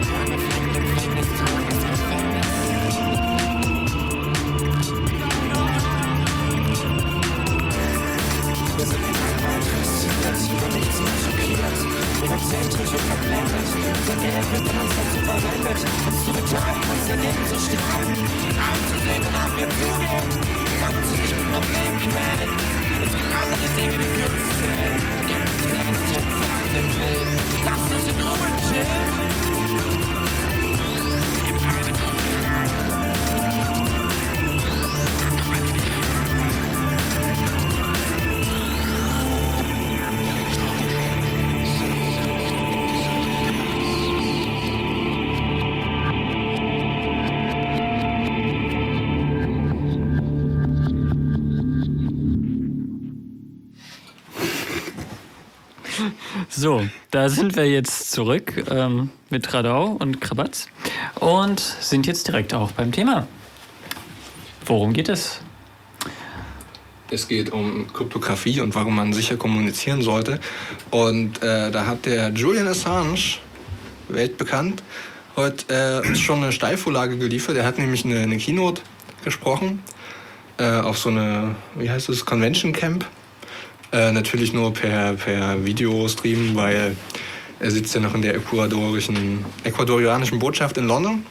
So, da sind wir jetzt zurück mit Radau und Krabatz und sind jetzt direkt auch beim Thema. Worum geht es?
Es geht um Kryptographie und warum man sicher kommunizieren sollte. Und da hat der Julian Assange, weltbekannt, heute uns schon eine Steilvorlage geliefert. Er hat nämlich eine Keynote gesprochen auf so eine, wie heißt das, Convention Camp. Natürlich nur per Videostream, weil er sitzt ja noch in der ecuadorianischen Botschaft in London.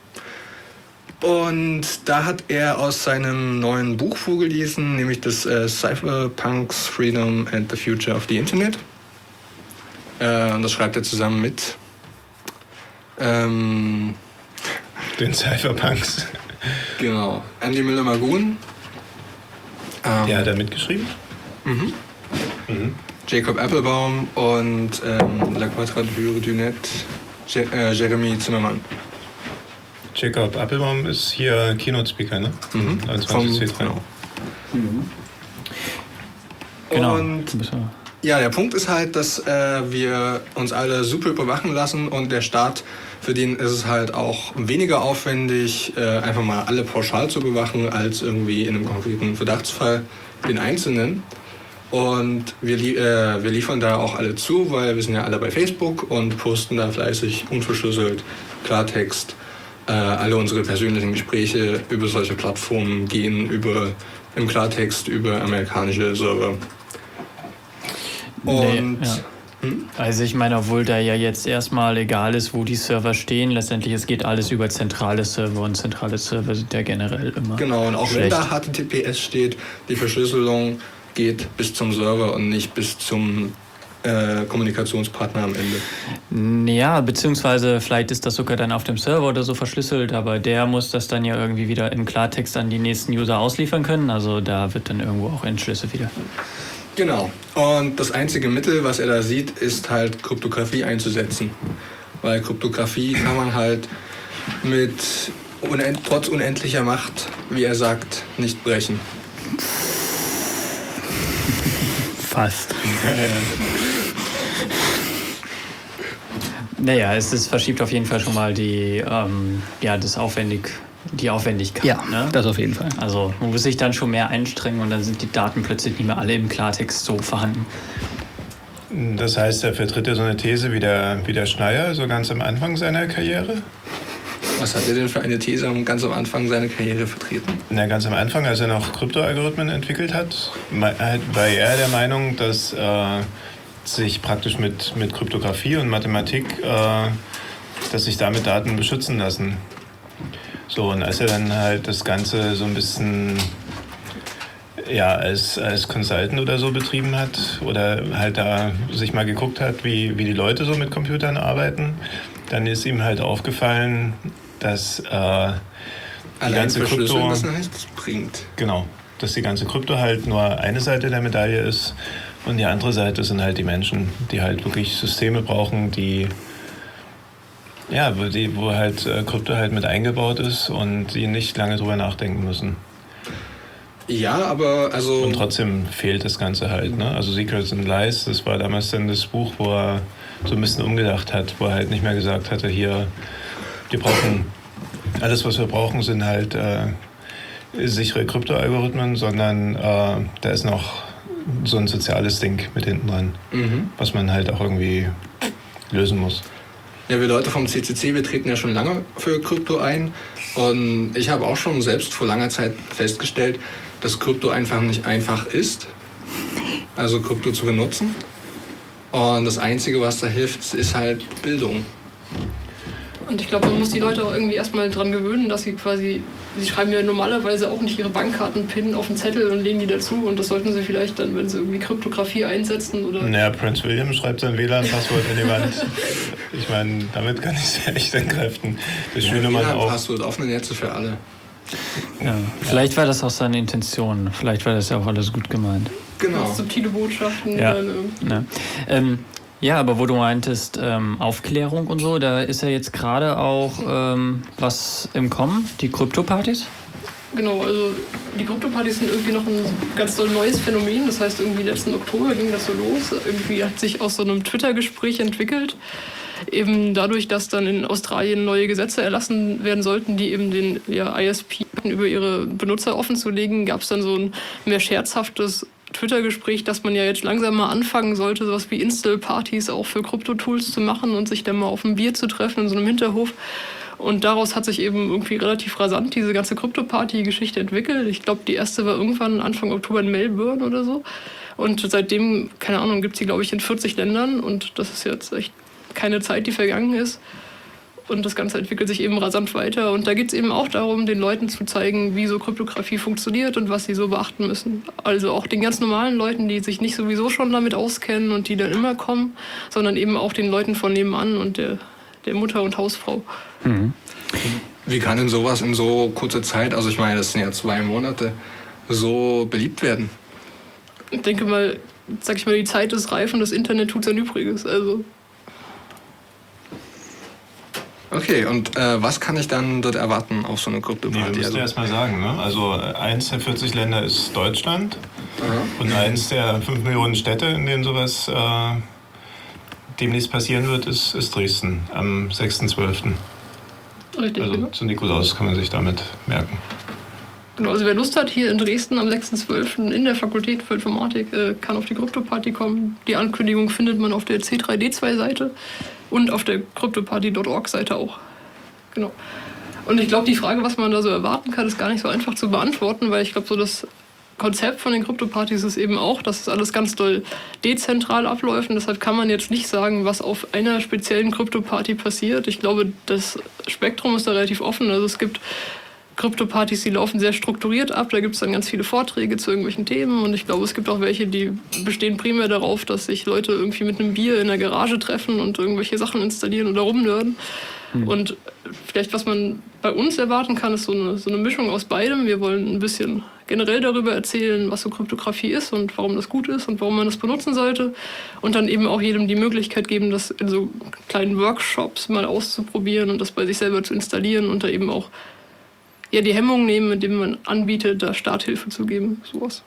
Und da hat er aus seinem neuen Buch vorgelesen, nämlich das Cypherpunks, Freedom and the Future of the Internet. Und das schreibt er zusammen mit
den Cypherpunks.
Genau. Andy Miller-Magoon.
Der hat da mitgeschrieben?
Mhm. Jacob Appelbaum und La Quadrature du Net, Jeremy Zimmermann.
Jacob Appelbaum ist hier Keynote-Speaker, ne?
Mhm.
21C3.
Genau.
Genau.
Und ja, der Punkt ist halt, dass wir uns alle super überwachen lassen und der Staat, für den ist es halt auch weniger aufwendig, einfach mal alle pauschal zu bewachen, als irgendwie in einem konkreten Verdachtsfall den Einzelnen. Und wir liefern da auch alle zu, weil wir sind ja alle bei Facebook und posten da fleißig unverschlüsselt, Klartext. Alle unsere persönlichen Gespräche über solche Plattformen gehen im Klartext über amerikanische Server. Und
Also ich meine, obwohl da ja jetzt erstmal egal ist, wo die Server stehen, letztendlich es geht alles über zentrale Server und zentrale Server sind ja generell immer
genau, und auch
schlecht.
wenn da HTTPS steht, die Verschlüsselung geht bis zum Server und nicht bis zum Kommunikationspartner am Ende.
Ja, beziehungsweise vielleicht ist das sogar dann auf dem Server oder so verschlüsselt, aber der muss das dann ja irgendwie wieder im Klartext an die nächsten User ausliefern können. Also da wird dann irgendwo auch Entschlüsse wieder.
Genau. Und das einzige Mittel, was er da sieht, ist halt Kryptographie einzusetzen. Weil Kryptographie kann man halt trotz unendlicher Macht, wie er sagt, nicht brechen.
Fast.
Naja, es verschiebt auf jeden Fall schon mal die Aufwendigkeit.
Ja,
ne?
das auf jeden Fall.
Also man muss sich dann schon mehr einstrengen und dann sind die Daten plötzlich nicht mehr alle im Klartext so vorhanden.
Das heißt, er vertritt ja so eine These wie der Schneier, so ganz am Anfang seiner Karriere?
Was hat er denn für eine These ganz am Anfang seiner Karriere vertreten?
Na, ganz am Anfang, als er noch Kryptoalgorithmen entwickelt hat, war er der Meinung, dass sich praktisch mit Kryptographie und Mathematik, dass sich damit Daten beschützen lassen. So, und als er dann halt das Ganze so ein bisschen als Consultant oder so betrieben hat oder halt da sich mal geguckt hat, wie die Leute so mit Computern arbeiten, dann ist ihm halt aufgefallen, dass die ganze Krypto
nichts bringt.
Genau, dass die ganze Krypto halt nur eine Seite der Medaille ist und die andere Seite sind halt die Menschen, die halt wirklich Systeme brauchen, wo halt Krypto halt mit eingebaut ist und die nicht lange drüber nachdenken müssen.
Ja, aber also...
Und trotzdem fehlt das Ganze halt, ne? Also Secrets and Lies, das war damals dann das Buch, wo er so ein bisschen umgedacht hat, wo er halt nicht mehr gesagt hatte, hier, wir brauchen, alles was wir brauchen sind halt sichere Kryptoalgorithmen, sondern da ist noch so ein soziales Ding mit hinten dran, was man halt auch irgendwie lösen muss.
Ja, wir Leute vom CCC, wir treten ja schon lange für Krypto ein und ich habe auch schon selbst vor langer Zeit festgestellt, dass Krypto einfach nicht einfach ist, also Krypto zu benutzen. Und das Einzige, was da hilft, ist halt Bildung.
Und ich glaube, man muss die Leute auch irgendwie erstmal dran gewöhnen, dass sie schreiben ja normalerweise auch nicht ihre Bankkarten-PIN auf den Zettel und legen die dazu. Und das sollten sie vielleicht dann, wenn sie irgendwie Kryptographie einsetzen oder...
Naja, Prince William schreibt sein WLAN-Passwort in die Wand. Ich meine, damit kann ich es ja echt entkräften. Das Schöne man auch...
WLAN-Passwort, offene Netze für alle.
Ja, vielleicht war das auch seine Intention. Vielleicht war das ja auch alles gut gemeint.
Genau. Subtile Botschaften.
Ja. Ja, aber wo du meintest, Aufklärung und so, da ist ja jetzt gerade auch was im Kommen, die Krypto-Partys?
Genau, also die Krypto-Partys sind irgendwie noch ein ganz neues Phänomen. Das heißt, irgendwie letzten Oktober ging das so los. Irgendwie hat sich aus so einem Twitter-Gespräch entwickelt. Eben dadurch, dass dann in Australien neue Gesetze erlassen werden sollten, die eben den ISP über ihre Benutzer offenzulegen, gab es dann so ein mehr scherzhaftes Twitter-Gespräch, dass man ja jetzt langsam mal anfangen sollte, sowas wie Install-Partys auch für Krypto-Tools zu machen und sich dann mal auf ein Bier zu treffen in so einem Hinterhof. Und daraus hat sich eben irgendwie relativ rasant diese ganze Krypto-Party-Geschichte entwickelt. Ich glaube, die erste war irgendwann Anfang Oktober in Melbourne oder so. Und seitdem, keine Ahnung, gibt es sie, glaube ich, in 40 Ländern. Und das ist jetzt echt keine Zeit, die vergangen ist. Und das Ganze entwickelt sich eben rasant weiter. Und da geht es eben auch darum, den Leuten zu zeigen, wie so Kryptographie funktioniert und was sie so beachten müssen. Also auch den ganz normalen Leuten, die sich nicht sowieso schon damit auskennen und die dann immer kommen, sondern eben auch den Leuten von nebenan und der Mutter und Hausfrau.
Mhm.
Wie kann denn sowas in so kurzer Zeit, also ich meine, das sind ja 2 Monate, so beliebt werden?
Ich denke mal, die Zeit ist reif und das Internet tut sein Übriges. Also
Okay, und was kann ich dann dort erwarten auf so eine Krypto-Party?
Nee, wir müssen erst mal sagen, ne? Also eins der 40 Länder ist Deutschland.
Aha.
Und eins der 5 Millionen Städte, in denen sowas demnächst passieren wird, ist Dresden am 6.12.
Richtig,
also
genau.
zu Nikolaus kann man sich damit merken.
Genau, also wer Lust hat, hier in Dresden am 6.12. in der Fakultät für Informatik, kann auf die Krypto-Party kommen. Die Ankündigung findet man auf der C3D2-Seite und auf der cryptoparty.org-Seite auch. Genau. Und ich glaube, die Frage, was man da so erwarten kann, ist gar nicht so einfach zu beantworten, weil ich glaube, so das Konzept von den Krypto-Partys ist eben auch, dass es alles ganz doll dezentral abläuft. Und deshalb kann man jetzt nicht sagen, was auf einer speziellen Krypto-Party passiert. Ich glaube, das Spektrum ist da relativ offen. Also es gibt Krypto-Partys, die laufen sehr strukturiert ab. Da gibt es dann ganz viele Vorträge zu irgendwelchen Themen. Und ich glaube, es gibt auch welche, die bestehen primär darauf, dass sich Leute irgendwie mit einem Bier in der Garage treffen und irgendwelche Sachen installieren oder rumnörden. Und vielleicht, was man bei uns erwarten kann, ist so eine Mischung aus beidem. Wir wollen ein bisschen generell darüber erzählen, was so Kryptographie ist und warum das gut ist und warum man das benutzen sollte. Und dann eben auch jedem die Möglichkeit geben, das in so kleinen Workshops mal auszuprobieren und das bei sich selber zu installieren und da eben auch die Hemmung nehmen, indem man anbietet, da Starthilfe zu geben. Sowas.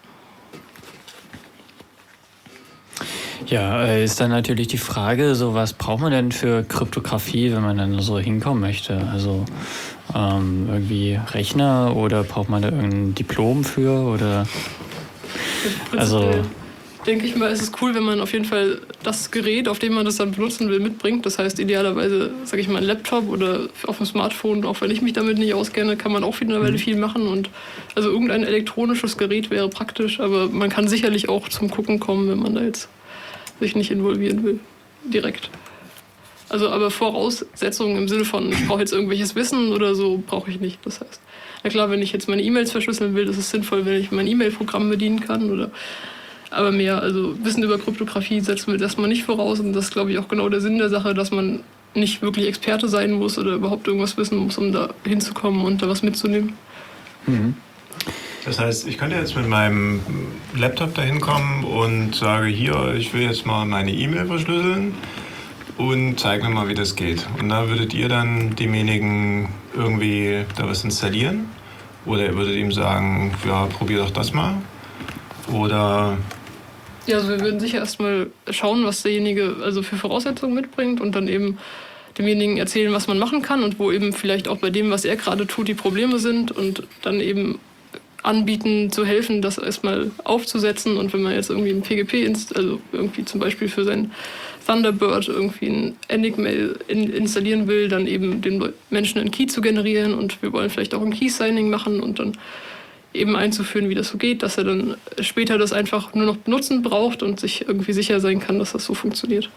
Ja, ist dann natürlich die Frage, so was braucht man denn für Kryptographie, wenn man dann so hinkommen möchte? Also irgendwie Rechner oder braucht man da irgendein Diplom für? Oder also
denke ich mal, ist es cool, wenn man auf jeden Fall das Gerät, auf dem man das dann benutzen will, mitbringt. Das heißt idealerweise, sage ich mal, ein Laptop oder auf dem Smartphone, auch wenn ich mich damit nicht auskenne, kann man auch mittlerweile viel machen. Und also irgendein elektronisches Gerät wäre praktisch, aber man kann sicherlich auch zum Gucken kommen, wenn man da jetzt sich nicht involvieren will, direkt. Also aber Voraussetzungen im Sinne von, ich brauche jetzt irgendwelches Wissen oder so, brauche ich nicht. Das heißt, na klar, wenn ich jetzt meine E-Mails verschlüsseln will, ist es sinnvoll, wenn ich mein E-Mail-Programm bedienen kann oder aber mehr, also Wissen über Kryptographie setzen wir erstmal nicht voraus und das ist, glaube ich, auch genau der Sinn der Sache, dass man nicht wirklich Experte sein muss oder überhaupt irgendwas wissen muss, um da hinzukommen und da was mitzunehmen.
Mhm.
Das heißt, ich könnte jetzt mit meinem Laptop da hinkommen und sage, hier, ich will jetzt mal meine E-Mail verschlüsseln und zeige mir mal, wie das geht. Und da würdet ihr dann demjenigen irgendwie da was installieren? Oder ihr würdet ihm sagen, ja, probier doch das mal? Oder...
Ja, also wir würden sicher erstmal schauen, was derjenige also für Voraussetzungen mitbringt und dann eben demjenigen erzählen, was man machen kann und wo eben vielleicht auch bei dem, was er gerade tut, die Probleme sind und dann eben anbieten, zu helfen, das erstmal aufzusetzen. Und wenn man jetzt irgendwie ein PGP, also irgendwie zum Beispiel für sein Thunderbird irgendwie ein Enigmail installieren will, dann eben den Menschen einen Key zu generieren und wir wollen vielleicht auch ein Key-Signing machen und dann eben einzuführen, wie das so geht, dass er dann später das einfach nur noch benutzen braucht und sich irgendwie sicher sein kann, dass das so funktioniert.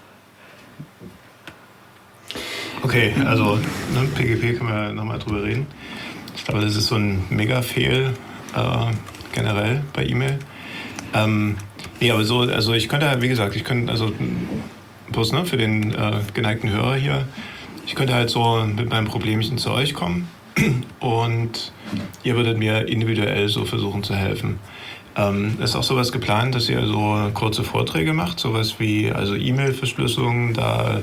Okay, also PGP können wir nochmal drüber reden. Ich glaube, das ist so ein Mega-Fail generell bei E-Mail. Nee, aber so, also ich könnte, wie gesagt, bloß für den geneigten Hörer hier, ich könnte halt so mit meinem Problemchen zu euch kommen und ihr würdet mir individuell so versuchen zu helfen. Ist auch sowas geplant, dass ihr so kurze Vorträge macht, sowas wie also E-Mail-Verschlüsselung, da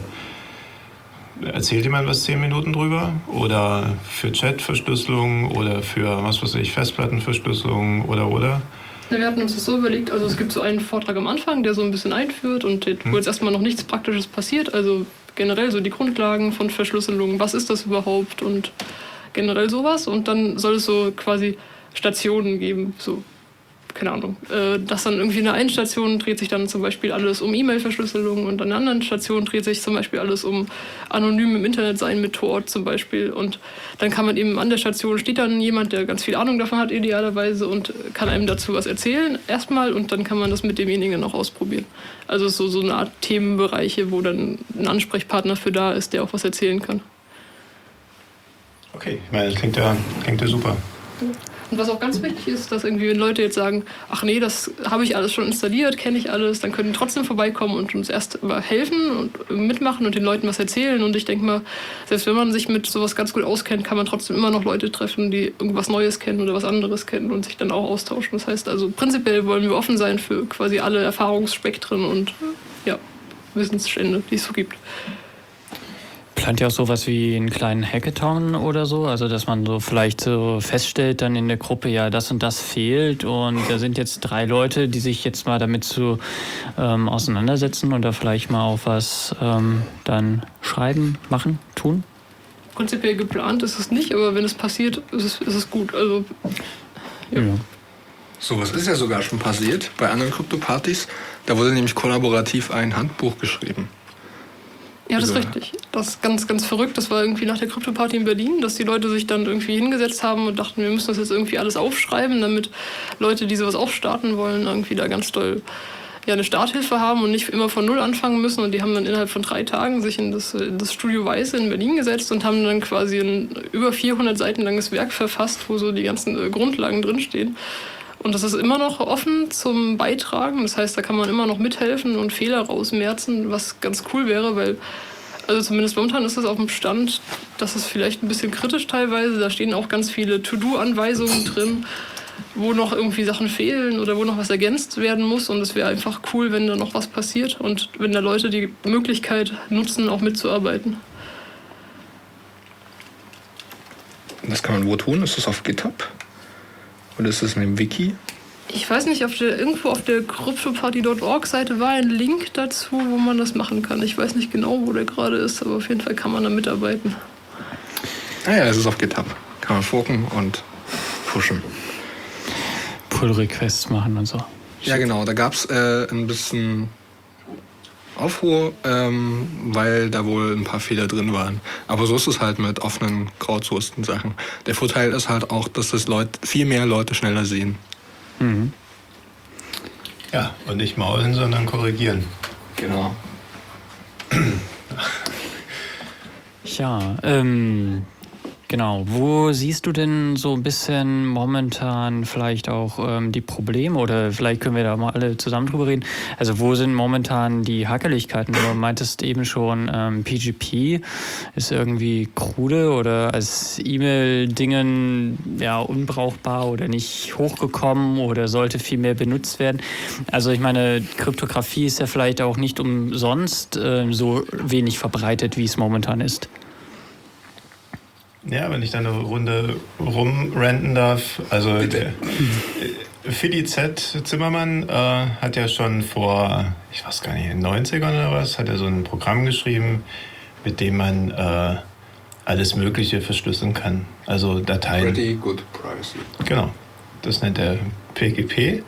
erzählt jemand was 10 Minuten drüber? Oder für Chat-Verschlüsselung oder für, was weiß ich, Festplattenverschlüsselung oder?
Ja, wir hatten uns das so überlegt, also es gibt so einen Vortrag am Anfang, der so ein bisschen einführt und wo jetzt erstmal noch nichts Praktisches passiert, also generell so die Grundlagen von Verschlüsselung, was ist das überhaupt und generell sowas und dann soll es so quasi Stationen geben, so, keine Ahnung, dass dann irgendwie in der einen Station dreht sich dann zum Beispiel alles um E-Mail-Verschlüsselung und an der anderen Station dreht sich zum Beispiel alles um anonym im Internet sein mit Tor zum Beispiel und dann kann man eben an der Station steht dann jemand, der ganz viel Ahnung davon hat idealerweise und kann einem dazu was erzählen erstmal und dann kann man das mit demjenigen noch ausprobieren. Also so eine Art Themenbereiche, wo dann ein Ansprechpartner für da ist, der auch was erzählen kann.
Okay, ich meine, das klingt ja super.
Und was auch ganz wichtig ist, dass irgendwie, wenn Leute jetzt sagen, ach nee, das habe ich alles schon installiert, kenne ich alles, dann können die trotzdem vorbeikommen und uns erst mal helfen und mitmachen und den Leuten was erzählen. Und ich denke mal, selbst wenn man sich mit sowas ganz gut auskennt, kann man trotzdem immer noch Leute treffen, die irgendwas Neues kennen oder was anderes kennen und sich dann auch austauschen. Das heißt also, prinzipiell wollen wir offen sein für quasi alle Erfahrungsspektren und ja, Wissensstände, die es so gibt.
Plant ihr auch sowas wie einen kleinen Hackathon oder so? Also, dass man so vielleicht so feststellt dann in der Gruppe, ja, das und das fehlt und da sind jetzt 3 Leute, die sich jetzt mal damit auseinandersetzen und da vielleicht mal auf was dann schreiben, machen, tun?
Prinzipiell geplant ist es nicht, aber wenn es passiert, ist es gut. Also, ja.
Sowas ist ja sogar schon passiert bei anderen Krypto-Partys. Da wurde nämlich kollaborativ ein Handbuch geschrieben.
Ja, das ist richtig. Das ist ganz, ganz verrückt. Das war irgendwie nach der Krypto-Party in Berlin, dass die Leute sich dann irgendwie hingesetzt haben und dachten, wir müssen das jetzt irgendwie alles aufschreiben, damit Leute, die sowas auch starten wollen, irgendwie da ganz doll eine Starthilfe haben und nicht immer von Null anfangen müssen. Und die haben dann innerhalb von 3 Tagen sich in das Studio Weiße in Berlin gesetzt und haben dann quasi ein über 400 Seiten langes Werk verfasst, wo so die ganzen Grundlagen drinstehen. Und das ist immer noch offen zum Beitragen. Das heißt, da kann man immer noch mithelfen und Fehler rausmerzen, was ganz cool wäre, weil, also zumindest momentan ist es auf dem Stand, das ist vielleicht ein bisschen kritisch teilweise. Da stehen auch ganz viele To-Do-Anweisungen drin, wo noch irgendwie Sachen fehlen oder wo noch was ergänzt werden muss. Und es wäre einfach cool, wenn da noch was passiert und wenn da Leute die Möglichkeit nutzen, auch mitzuarbeiten.
Das kann man wo tun? Ist das auf GitHub? Oder ist das in dem Wiki?
Ich weiß nicht, irgendwo auf der CryptoParty.org-Seite war ein Link dazu, wo man das machen kann. Ich weiß nicht genau, wo der gerade ist, aber auf jeden Fall kann man da mitarbeiten.
Ah ja, es ist auf GitHub. Kann man forken und pushen.
Pull-Requests machen und so.
Ja genau, da gab es ein bisschen Aufruhr, weil da wohl ein paar Fehler drin waren. Aber so ist es halt mit offenen, crowdsourceden Sachen. Der Vorteil ist halt auch, dass das viel mehr Leute schneller sehen.
Mhm.
Ja, und nicht maulen, sondern korrigieren.
Genau.
Ja, genau. Wo siehst du denn so ein bisschen momentan vielleicht auch die Probleme oder vielleicht können wir da mal alle zusammen drüber reden. Also wo sind momentan die Hackeligkeiten? Du meintest eben schon, PGP ist irgendwie krude oder als E-Mail-Dingen ja unbrauchbar oder nicht hochgekommen oder sollte viel mehr benutzt werden. Also ich meine, Kryptographie ist ja vielleicht auch nicht umsonst so wenig verbreitet, wie es momentan ist.
Ja, wenn ich da eine Runde rumranten darf. Also Fidi Z. Zimmermann hat ja schon vor, ich weiß gar nicht, in den 90ern oder was, hat er so ein Programm geschrieben, mit dem man alles Mögliche verschlüsseln kann. Also Dateien.
Pretty good privacy.
Genau.
das nennt er PGP.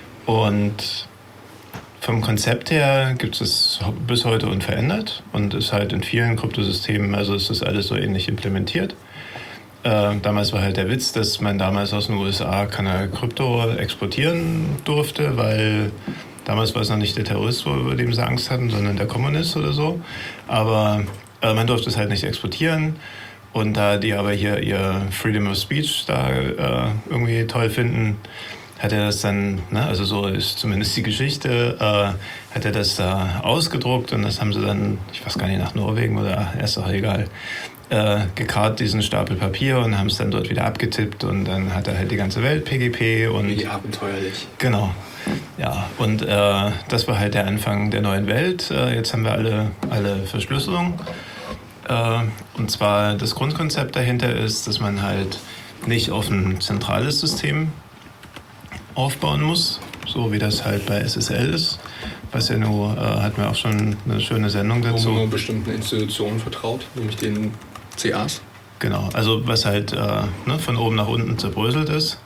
Und vom Konzept her gibt es bis heute unverändert und ist halt in vielen Kryptosystemen, also ist das alles so ähnlich implementiert. Damals war halt der Witz, dass man damals aus den USA keine Krypto exportieren durfte, weil damals war es noch nicht der Terrorist, über den sie Angst hatten, sondern der Kommunist oder so. Aber man durfte es halt nicht exportieren. Und da die aber hier ihr Freedom of Speech da irgendwie toll finden, hat er das dann, ne, also so ist zumindest die Geschichte, hat er das da ausgedruckt und das haben sie dann, ich weiß gar nicht, nach Norwegen oder, ist doch egal, gekarrt, diesen Stapel Papier und haben es dann dort wieder abgetippt und dann hat er halt die ganze Welt PGP und...
Wie abenteuerlich.
Genau. Ja, und das war halt der Anfang der neuen Welt. Jetzt haben wir alle Verschlüsselung. Und zwar das Grundkonzept dahinter ist, dass man halt nicht auf ein zentrales System aufbauen muss, so wie das halt bei SSL ist. Was ja nur, hatten wir auch schon eine schöne Sendung dazu.
Wo man nur bestimmten Institutionen vertraut, nämlich den CAs.
Genau, also was halt von oben nach unten zerbröselt ist.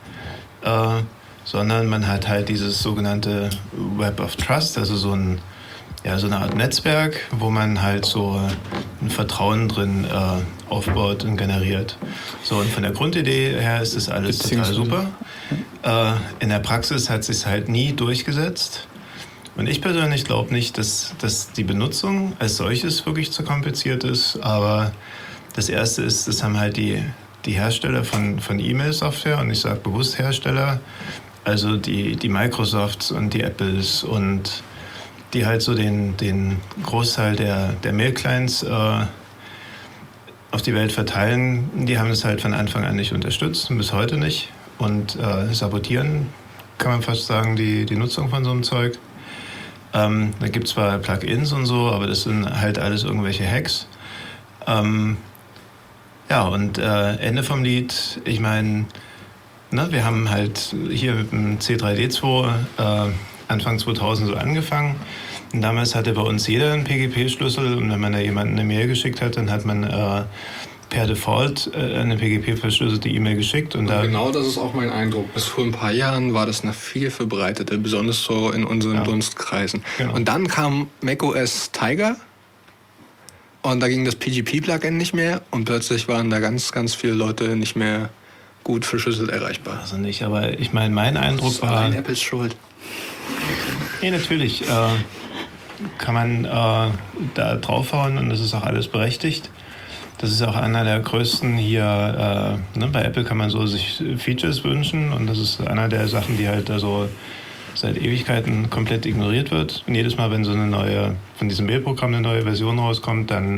Sondern man hat halt dieses sogenannte Web of Trust, also so eine Art Netzwerk, wo man halt so ein Vertrauen drin aufbaut und generiert. So, und von der Grundidee her ist das alles total super. In der Praxis hat es sich halt nie durchgesetzt. Und ich persönlich glaube nicht, dass die Benutzung als solches wirklich zu kompliziert ist, aber das Erste ist, das haben halt die Hersteller von E-Mail-Software, und ich sage bewusst Hersteller, also die Microsofts und die Apples und die halt so den Großteil der Mail-Clients auf die Welt verteilen, die haben es halt von Anfang an nicht unterstützt und bis heute nicht und sabotieren, kann man fast sagen, die Nutzung von so einem Zeug. Da gibt es zwar Plugins und so, aber das sind halt alles irgendwelche Hacks. Und Ende vom Lied, ich meine, wir haben halt hier mit dem C3D2 Anfang 2000 so angefangen. Und damals hatte bei uns jeder einen PGP-Schlüssel und wenn man da jemanden eine Mail geschickt hat, dann hat man per Default eine PGP-verschlüsselte E-Mail geschickt. Und
genau das ist auch mein Eindruck. Bis vor ein paar Jahren war das noch viel verbreiteter, besonders so in unseren Dunstkreisen. Genau. Und dann kam macOS Tiger und da ging das PGP-Plugin nicht mehr und plötzlich waren da ganz, ganz viele Leute nicht mehr gut verschlüsselt erreichbar.
Also nicht, aber ich meine, mein Eindruck war...
Das war Apples Schuld.
Nee, natürlich kann man da draufhauen und das ist auch alles berechtigt. Das ist auch einer der größten hier, bei Apple kann man so sich Features wünschen und das ist einer der Sachen, die halt da so seit Ewigkeiten komplett ignoriert wird. Und jedes Mal, wenn so eine neue, von diesem Mail-Programm eine neue Version rauskommt, dann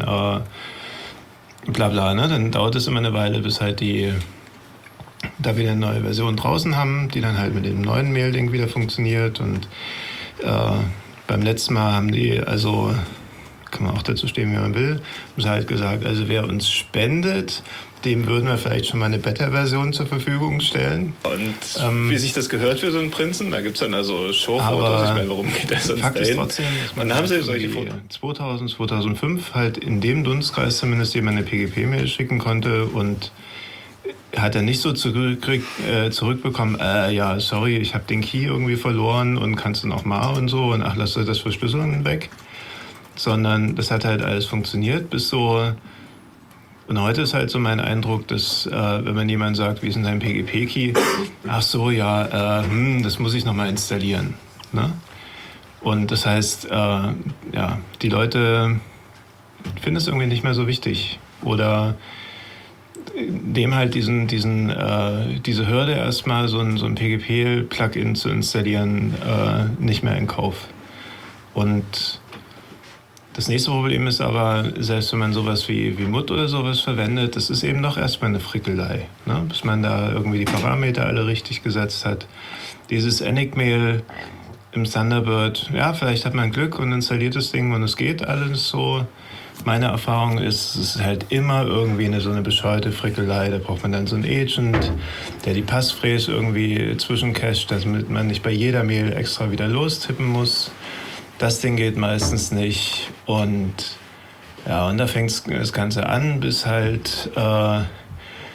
dann dauert es immer eine Weile, bis halt die da wieder eine neue Version draußen haben, die dann halt mit dem neuen Mail-Ding wieder funktioniert und beim letzten Mal haben die, also kann man auch dazu stehen, wie man will, haben sie halt gesagt, also wer uns spendet, dem würden wir vielleicht schon mal eine Beta-Version zur Verfügung stellen.
Und wie sich das gehört für so einen Prinzen, da gibt es dann also Showfotos, ich meine, warum geht das sonst
Fakt ist trotzdem,
und dann haben sie solche Fotos.
2005 halt in dem Dunstkreis zumindest jemand eine PGP-Mail schicken konnte und hat er nicht so zurückbekommen, sorry, ich habe den Key irgendwie verloren und kannst du noch mal und so und ach, lass das Verschlüsseln weg. Sondern das hat halt alles funktioniert bis so. Und heute ist halt so mein Eindruck, dass wenn man jemand sagt, wie ist denn dein PGP-Key? Ach so, das muss ich noch mal installieren. Ne? Und das heißt, die Leute finden es irgendwie nicht mehr so wichtig. Oder dem halt diese Hürde erstmal so ein PGP-Plugin zu installieren, nicht mehr in Kauf. Und das nächste Problem ist aber, selbst wenn man sowas wie Mut oder sowas verwendet, das ist eben doch erstmal eine Frickelei, ne? Bis man da irgendwie die Parameter alle richtig gesetzt hat. Dieses Enigmail im Thunderbird, vielleicht hat man Glück und installiert das Ding und es geht alles so. Meine Erfahrung ist, es ist halt immer irgendwie so eine bescheuerte Frickelei. Da braucht man dann so einen Agent, der die Passphrase irgendwie zwischencached, damit man nicht bei jeder Mail extra wieder lostippen muss. Das Ding geht meistens nicht. Und da fängt das Ganze an, bis halt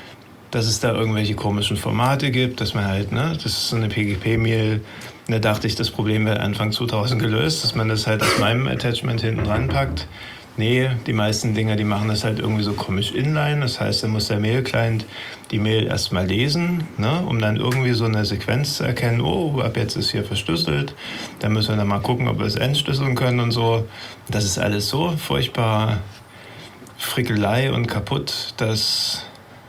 dass es da irgendwelche komischen Formate gibt, dass man halt, ne, das ist so eine PGP-Mail, da dachte ich, das Problem wäre Anfang 2000 gelöst, dass man das halt aus meinem Attachment hinten dran packt. Nee, die meisten Dinger, die machen das halt irgendwie so komisch inline. Das heißt, dann muss der Mail-Client die Mail erstmal lesen, ne, um dann irgendwie so eine Sequenz zu erkennen, oh, ab jetzt ist hier verschlüsselt. Dann müssen wir dann mal gucken, ob wir es entschlüsseln können und so. Das ist alles so furchtbar Frickelei und kaputt, dass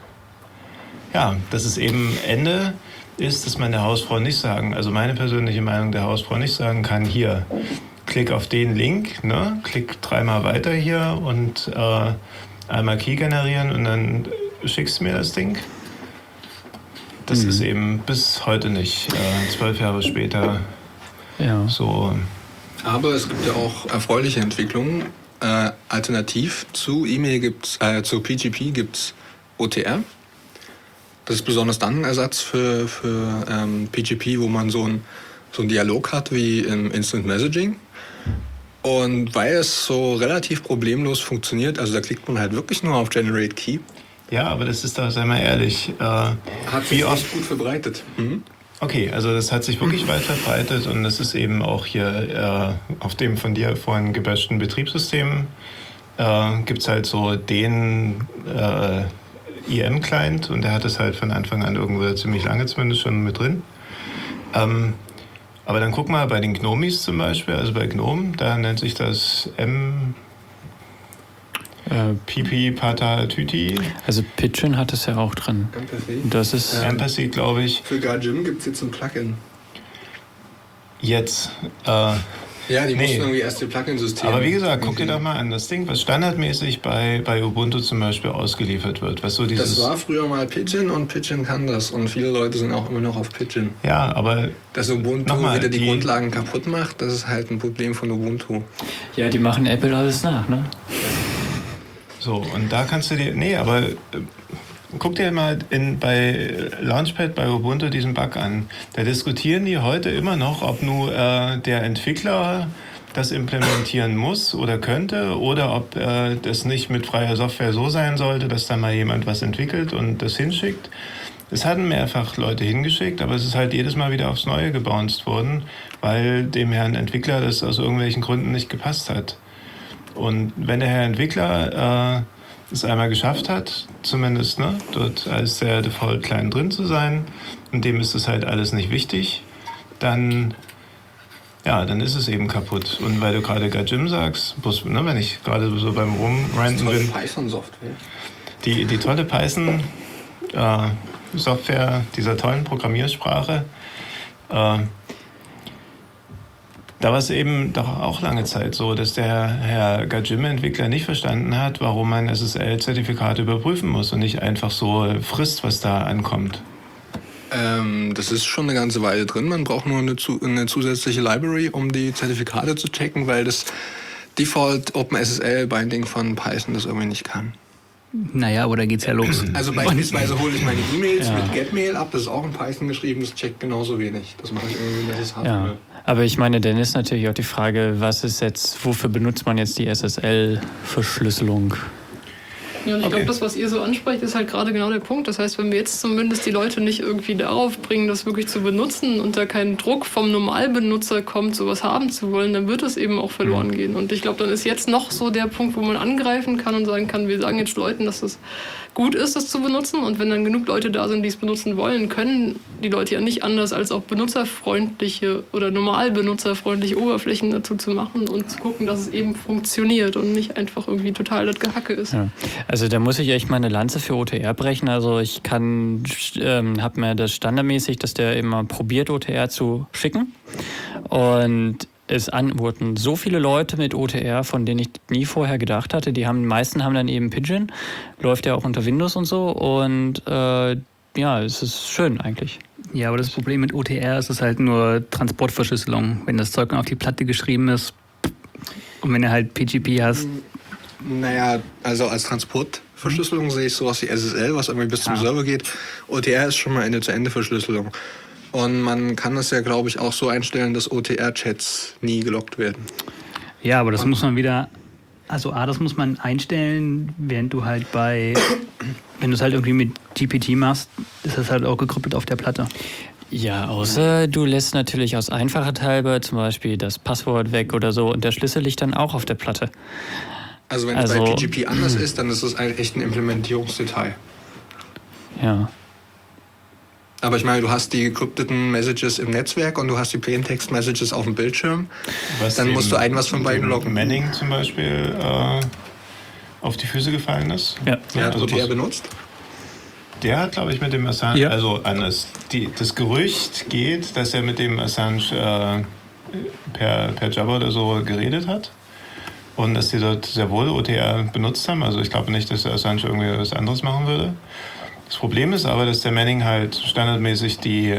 es eben Ende ist, dass man der Hausfrau nicht sagen, also meine persönliche Meinung der Hausfrau nicht sagen kann, hier, klick auf den Link, ne? Klick 3-mal weiter hier und einmal Key generieren und dann schickst du mir das Ding. Das ist eben bis heute nicht, 12 Jahre später so.
Aber es gibt ja auch erfreuliche Entwicklungen. Alternativ zu E-Mail zu PGP gibt's OTR. Das ist besonders dann ein Ersatz für PGP, wo man so einen Dialog hat wie im Instant Messaging. Und weil es so relativ problemlos funktioniert, also da klickt man halt wirklich nur auf Generate Key.
Ja, aber das ist doch, sei mal ehrlich.
Hat sich echt gut verbreitet. Mhm.
Okay, also das hat sich wirklich weit verbreitet und das ist eben auch hier auf dem von dir vorhin gebashten Betriebssystem gibt es halt so den IM-Client und der hat es halt von Anfang an irgendwo ziemlich lange zumindest schon mit drin. Aber dann guck mal bei den Gnomis zum Beispiel, also bei GNOME, da nennt sich das Pipi Pata Tüti.
Also Pidgin hat es ja auch drin.
Empathy.
Das ist
Empathy, glaube ich.
Für GarJim gibt es jetzt ein Plugin.
Jetzt.
Ja, die mussten irgendwie erst die Plugin-Systeme.
Aber wie gesagt, guck dir doch mal an, das Ding, was standardmäßig bei Ubuntu zum Beispiel ausgeliefert wird. Was so dieses
das war früher mal Pidgin und Pidgin kann das. Und viele Leute sind auch immer noch auf Pidgin.
Ja, aber
dass Ubuntu wieder die Grundlagen kaputt macht, das ist halt ein Problem von Ubuntu.
Ja, die machen Apple alles nach, ne?
So, und da kannst du dir... Nee, aber guck dir mal bei Launchpad bei Ubuntu diesen Bug an. Da diskutieren die heute immer noch, ob nur der Entwickler das implementieren muss oder könnte oder ob das nicht mit freier Software so sein sollte, dass da mal jemand was entwickelt und das hinschickt. Es hatten mehrfach Leute hingeschickt, aber es ist halt jedes Mal wieder aufs Neue gebounced worden, weil dem Herrn Entwickler das aus irgendwelchen Gründen nicht gepasst hat. Und wenn der Herr Entwickler es einmal geschafft hat, zumindest dort als der Default-Client drin zu sein, und dem ist das halt alles nicht wichtig, dann ist es eben kaputt. Und weil du gerade GarJim sagst, wenn ich gerade so beim Rumranten bin,
Python-Software.
Die tolle Python-Software dieser tollen Programmiersprache, da war es eben doch auch lange Zeit so, dass der Herr GarJim-Entwickler nicht verstanden hat, warum man SSL-Zertifikate überprüfen muss und nicht einfach so frisst, was da ankommt.
Das ist schon eine ganze Weile drin. Man braucht nur eine zusätzliche Library, um die Zertifikate zu checken, weil das Default OpenSSL-Binding von Python das irgendwie nicht kann.
Naja, aber da geht's ja los.
Also beispielsweise hole ich meine E-Mails mit Getmail ab, das ist auch in Python geschrieben, das checkt genauso wenig. Das mache ich irgendwie mit SSH.
Ja. Aber ich meine, dann ist natürlich auch die Frage, wofür benutzt man jetzt die SSL-Verschlüsselung?
Ja, und ich glaube, das, was ihr so ansprecht, ist halt gerade genau der Punkt. Das heißt, wenn wir jetzt zumindest die Leute nicht irgendwie darauf bringen, das wirklich zu benutzen und da kein Druck vom Normalbenutzer kommt, sowas haben zu wollen, dann wird es eben auch verloren gehen. Und ich glaube, dann ist jetzt noch so der Punkt, wo man angreifen kann und sagen kann, wir sagen jetzt Leuten, dass es gut ist, das zu benutzen. Und wenn dann genug Leute da sind, die es benutzen wollen, können die Leute ja nicht anders, als auch benutzerfreundliche oder normal benutzerfreundliche Oberflächen dazu zu machen und zu gucken, dass es eben funktioniert und nicht einfach irgendwie total das Gehacke ist.
Ja. Also da muss ich echt mal eine Lanze für OTR brechen. Also ich habe mir das standardmäßig, dass der immer probiert, OTR zu schicken. Und es antworten so viele Leute mit OTR, von denen ich nie vorher gedacht hatte. Die meisten haben dann eben Pidgin, läuft ja auch unter Windows und so. Und es ist schön eigentlich.
Ja, aber das Problem mit OTR ist es halt nur Transportverschlüsselung. Wenn das Zeug dann auf die Platte geschrieben ist und wenn du halt PGP hast.
Naja, also als Transportverschlüsselung sehe ich sowas wie SSL, was irgendwie bis zum Server geht. OTR ist schon mal Ende-zu-Ende-Verschlüsselung. Und man kann das ja, glaube ich, auch so einstellen, dass OTR-Chats nie gelockt werden.
Ja, aber das muss man wieder... Also das muss man einstellen, während du halt bei wenn du es halt irgendwie mit GPT machst, ist das halt auch gekryptet auf der Platte.
Ja, außer du lässt natürlich aus Einfachheit halber zum Beispiel das Passwort weg oder so und der Schlüssel liegt dann auch auf der Platte.
Also wenn es bei PGP anders ist, dann ist es echt ein Implementierungsdetail.
Ja.
Aber ich meine, du hast die gekrypteten Messages im Netzwerk und du hast die Plaintext-Messages auf dem Bildschirm. Dann musst du was von beiden loggen.
Manning zum Beispiel auf die Füße gefallen ist.
Ja.
Der hat OTR benutzt?
Der hat, glaube ich, mit dem Assange,
Ja.
also anders. Das Gerücht geht, dass er mit dem Assange per Jabber oder so geredet hat. Und dass die dort sehr wohl OTR benutzt haben. Also ich glaube nicht, dass der Assange irgendwie was anderes machen würde. Das Problem ist aber, dass der Manning halt standardmäßig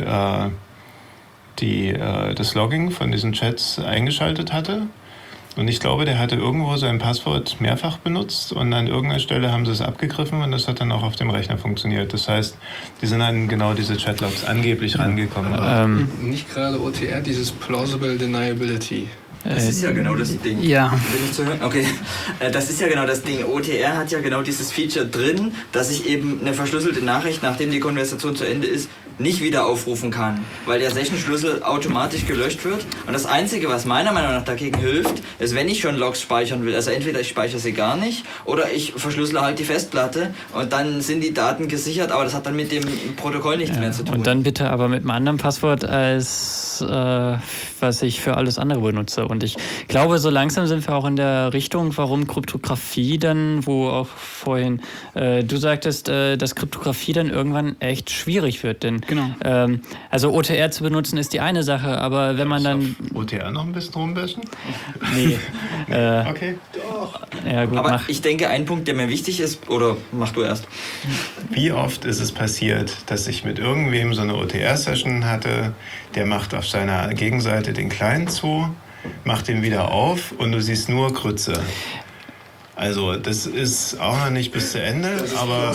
das Logging von diesen Chats eingeschaltet hatte. Und ich glaube, der hatte irgendwo sein Passwort mehrfach benutzt und an irgendeiner Stelle haben sie es abgegriffen und das hat dann auch auf dem Rechner funktioniert. Das heißt, die sind an genau diese Chatlogs angeblich rangekommen.
Nicht gerade OTR, dieses Plausible Deniability.
Das ist ja genau das Ding.
Ja.
Bin ich zu hören? Okay. Das ist ja genau das Ding. OTR hat ja genau dieses Feature drin, dass ich eben eine verschlüsselte Nachricht, nachdem die Konversation zu Ende ist, nicht wieder aufrufen kann, weil der Session-Schlüssel automatisch gelöscht wird. Und das Einzige, was meiner Meinung nach dagegen hilft, ist, wenn ich schon Logs speichern will, also entweder ich speichere sie gar nicht oder ich verschlüssele halt die Festplatte und dann sind die Daten gesichert, aber das hat dann mit dem Protokoll nichts mehr zu tun.
Und dann bitte aber mit einem anderen Passwort als was ich für alles andere benutze. Und ich glaube, so langsam sind wir auch in der Richtung, warum Kryptographie dann, wo auch vorhin du sagtest, dass Kryptographie dann irgendwann echt schwierig wird. Denn also OTR zu benutzen ist die eine Sache, aber wenn man dann...
OTR noch ein bisschen rumbashen?
Nee.
Okay.
Doch.
Ja, gut,
aber ich denke, ein Punkt, der mir wichtig ist, oder mach du erst.
Wie oft ist es passiert, dass ich mit irgendwem so eine OTR-Session hatte, der macht auf seiner Gegenseite den Client zu, macht den wieder auf und du siehst nur Grütze. Also das ist auch noch nicht bis zu Ende, aber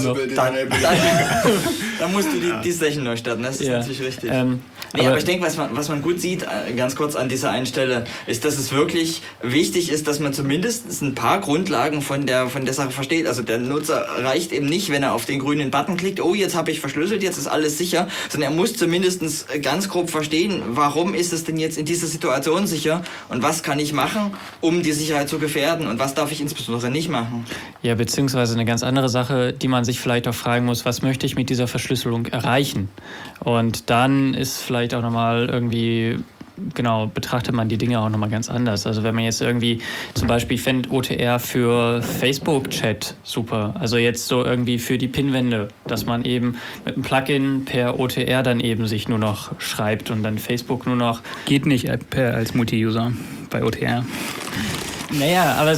dann musst du die Session neu starten, das ist natürlich richtig. Aber ich denke, was man gut sieht, ganz kurz an dieser einen Stelle, ist, dass es wirklich wichtig ist, dass man zumindest ein paar Grundlagen von der Sache versteht. Also der Nutzer reicht eben nicht, wenn er auf den grünen Button klickt, oh, jetzt habe ich verschlüsselt, jetzt ist alles sicher, sondern er muss zumindest ganz grob verstehen, warum ist es denn jetzt in dieser Situation sicher und was kann ich machen, um die Sicherheit zu gefährden und was darf ich insbesondere nicht machen.
Ja, beziehungsweise eine ganz andere Sache, die man sich vielleicht auch fragen muss, was möchte ich mit dieser Verschlüsselung erreichen? Und dann ist vielleicht auch nochmal irgendwie, betrachtet man die Dinge auch nochmal ganz anders. Also wenn man jetzt irgendwie, zum Beispiel, ich fände OTR für Facebook-Chat super. Also jetzt so irgendwie für die Pinwände, dass man eben mit einem Plugin per OTR dann eben sich nur noch schreibt und dann Facebook nur noch...
Geht nicht als Multi-User bei OTR.
Naja, aber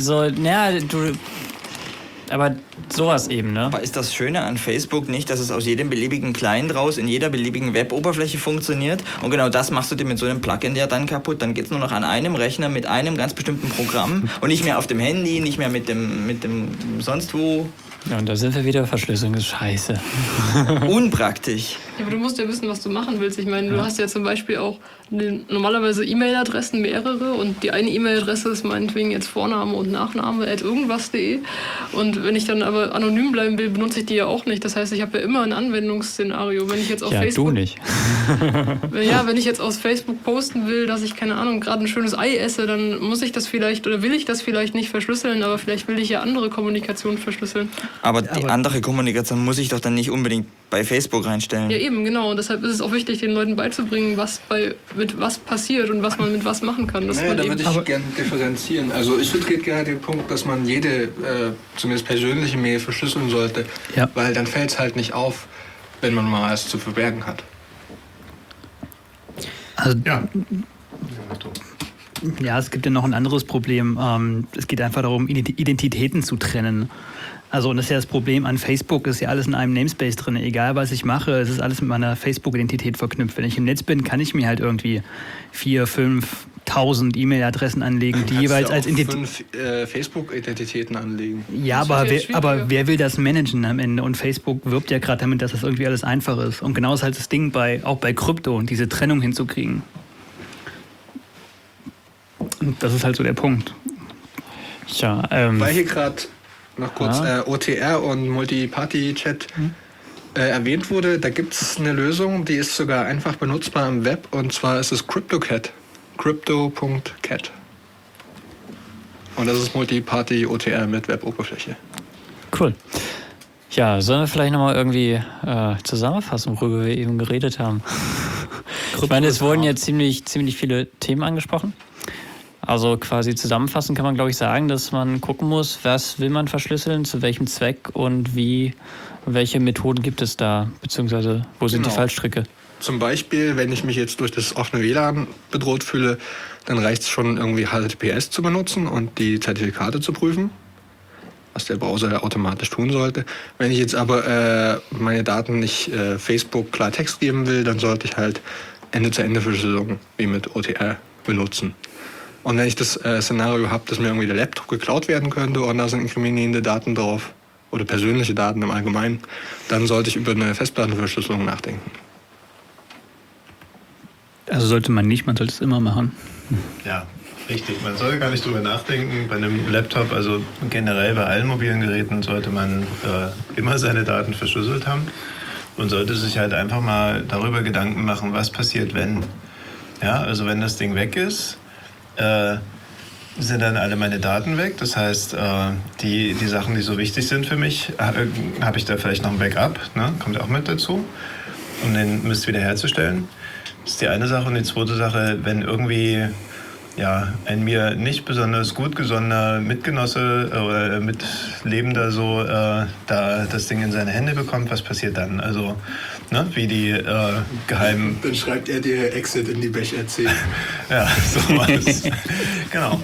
aber sowas eben, ne?
Aber ist das Schöne an Facebook nicht, dass es aus jedem beliebigen Client raus in jeder beliebigen Web-Oberfläche funktioniert? Und genau das machst du dir mit so einem Plugin ja dann kaputt. Dann geht es nur noch an einem Rechner mit einem ganz bestimmten Programm und nicht mehr auf dem Handy, nicht mehr mit dem sonst wo.
Ja, und da sind wir wieder, Verschlüsselung ist scheiße.
Unpraktisch.
Ja, aber du musst ja wissen, was du machen willst. Ich meine, du hast ja zum Beispiel auch normalerweise E-Mail-Adressen, mehrere, und die eine E-Mail-Adresse ist meinetwegen jetzt Vorname und Nachname @irgendwas.de. Und wenn ich dann aber anonym bleiben will, benutze ich die ja auch nicht. Das heißt, ich habe ja immer ein Anwendungsszenario. Wenn ich jetzt auf Facebook...
du nicht.
Wenn ich jetzt aus Facebook posten will, dass ich, keine Ahnung, gerade ein schönes Ei esse, dann muss ich das vielleicht oder will ich das vielleicht nicht verschlüsseln, aber vielleicht will ich ja andere Kommunikation verschlüsseln.
Aber die andere Kommunikation muss ich doch dann nicht unbedingt bei Facebook reinstellen.
Ja, eben, genau. Und deshalb ist es auch wichtig, den Leuten beizubringen, was mit was passiert und was man mit was machen kann.
Da würde ich gerne differenzieren. Also ich vertrete gerne den Punkt, dass man jede, zumindest persönliche Mail verschlüsseln sollte, weil dann fällt es halt nicht auf, wenn man mal was zu verbergen hat.
Also, ja, es gibt ja noch ein anderes Problem. Es geht einfach darum, Identitäten zu trennen. Also, und das ist ja das Problem an Facebook, ist ja alles in einem Namespace drin. Egal, was ich mache, es ist alles mit meiner Facebook-Identität verknüpft. Wenn ich im Netz bin, kann ich mir halt irgendwie 4.000, 5.000 E-Mail-Adressen anlegen, die jeweils als
Identität 5 Facebook-Identitäten anlegen.
Ja, aber wer will das managen am Ende? Und Facebook wirbt ja gerade damit, dass das irgendwie alles einfach ist. Und genau ist halt das Ding auch bei Krypto, diese Trennung hinzukriegen. Und das ist halt so der Punkt.
Ja,
weil hier gerade noch kurz OTR und Multi-Party-Chat erwähnt wurde, da gibt es eine Lösung, die ist sogar einfach benutzbar im Web, und zwar ist es CryptoCat. Crypto.cat. Und das ist Multi-Party OTR mit Web-Oberfläche.
Cool. Ja, sollen wir vielleicht nochmal irgendwie zusammenfassen, worüber wir eben geredet haben? Ich meine, es wurden jetzt ziemlich viele Themen angesprochen. Also quasi zusammenfassend kann man, glaube ich, sagen, dass man gucken muss, was will man verschlüsseln, zu welchem Zweck und welche Methoden gibt es da, beziehungsweise wo sind die Fallstricke?
Zum Beispiel, wenn ich mich jetzt durch das offene WLAN bedroht fühle, dann reicht es schon, irgendwie HTTPS zu benutzen und die Zertifikate zu prüfen, was der Browser automatisch tun sollte. Wenn ich jetzt aber meine Daten nicht Facebook Klartext geben will, dann sollte ich halt Ende-zu-Ende-Verschlüsselung wie mit OTR benutzen. Und wenn ich das Szenario habe, dass mir irgendwie der Laptop geklaut werden könnte und da sind inkriminierende Daten drauf oder persönliche Daten im Allgemeinen, dann sollte ich über eine Festplattenverschlüsselung nachdenken.
Also sollte man nicht, man sollte es immer machen.
Ja, richtig. Man sollte gar nicht drüber nachdenken. Bei einem Laptop, also generell bei allen mobilen Geräten, sollte man immer seine Daten verschlüsselt haben und sollte sich halt einfach mal darüber Gedanken machen, was passiert, wenn. Ja, also wenn das Ding weg ist, sind dann alle meine Daten weg. Das heißt, die Sachen, die so wichtig sind für mich, habe ich da vielleicht noch ein Backup, ne? Kommt auch mit dazu, um den Mist wiederherzustellen. Das ist die eine Sache. Und die zweite Sache, wenn irgendwie ein mir nicht besonders gut gesonnener Mitgenosse oder Mitlebender so da das Ding in seine Hände bekommt, was passiert dann? Also, ne, wie die geheimen...
Dann schreibt er dir Exit in die Bech-RC.
Ja, sowas. Genau.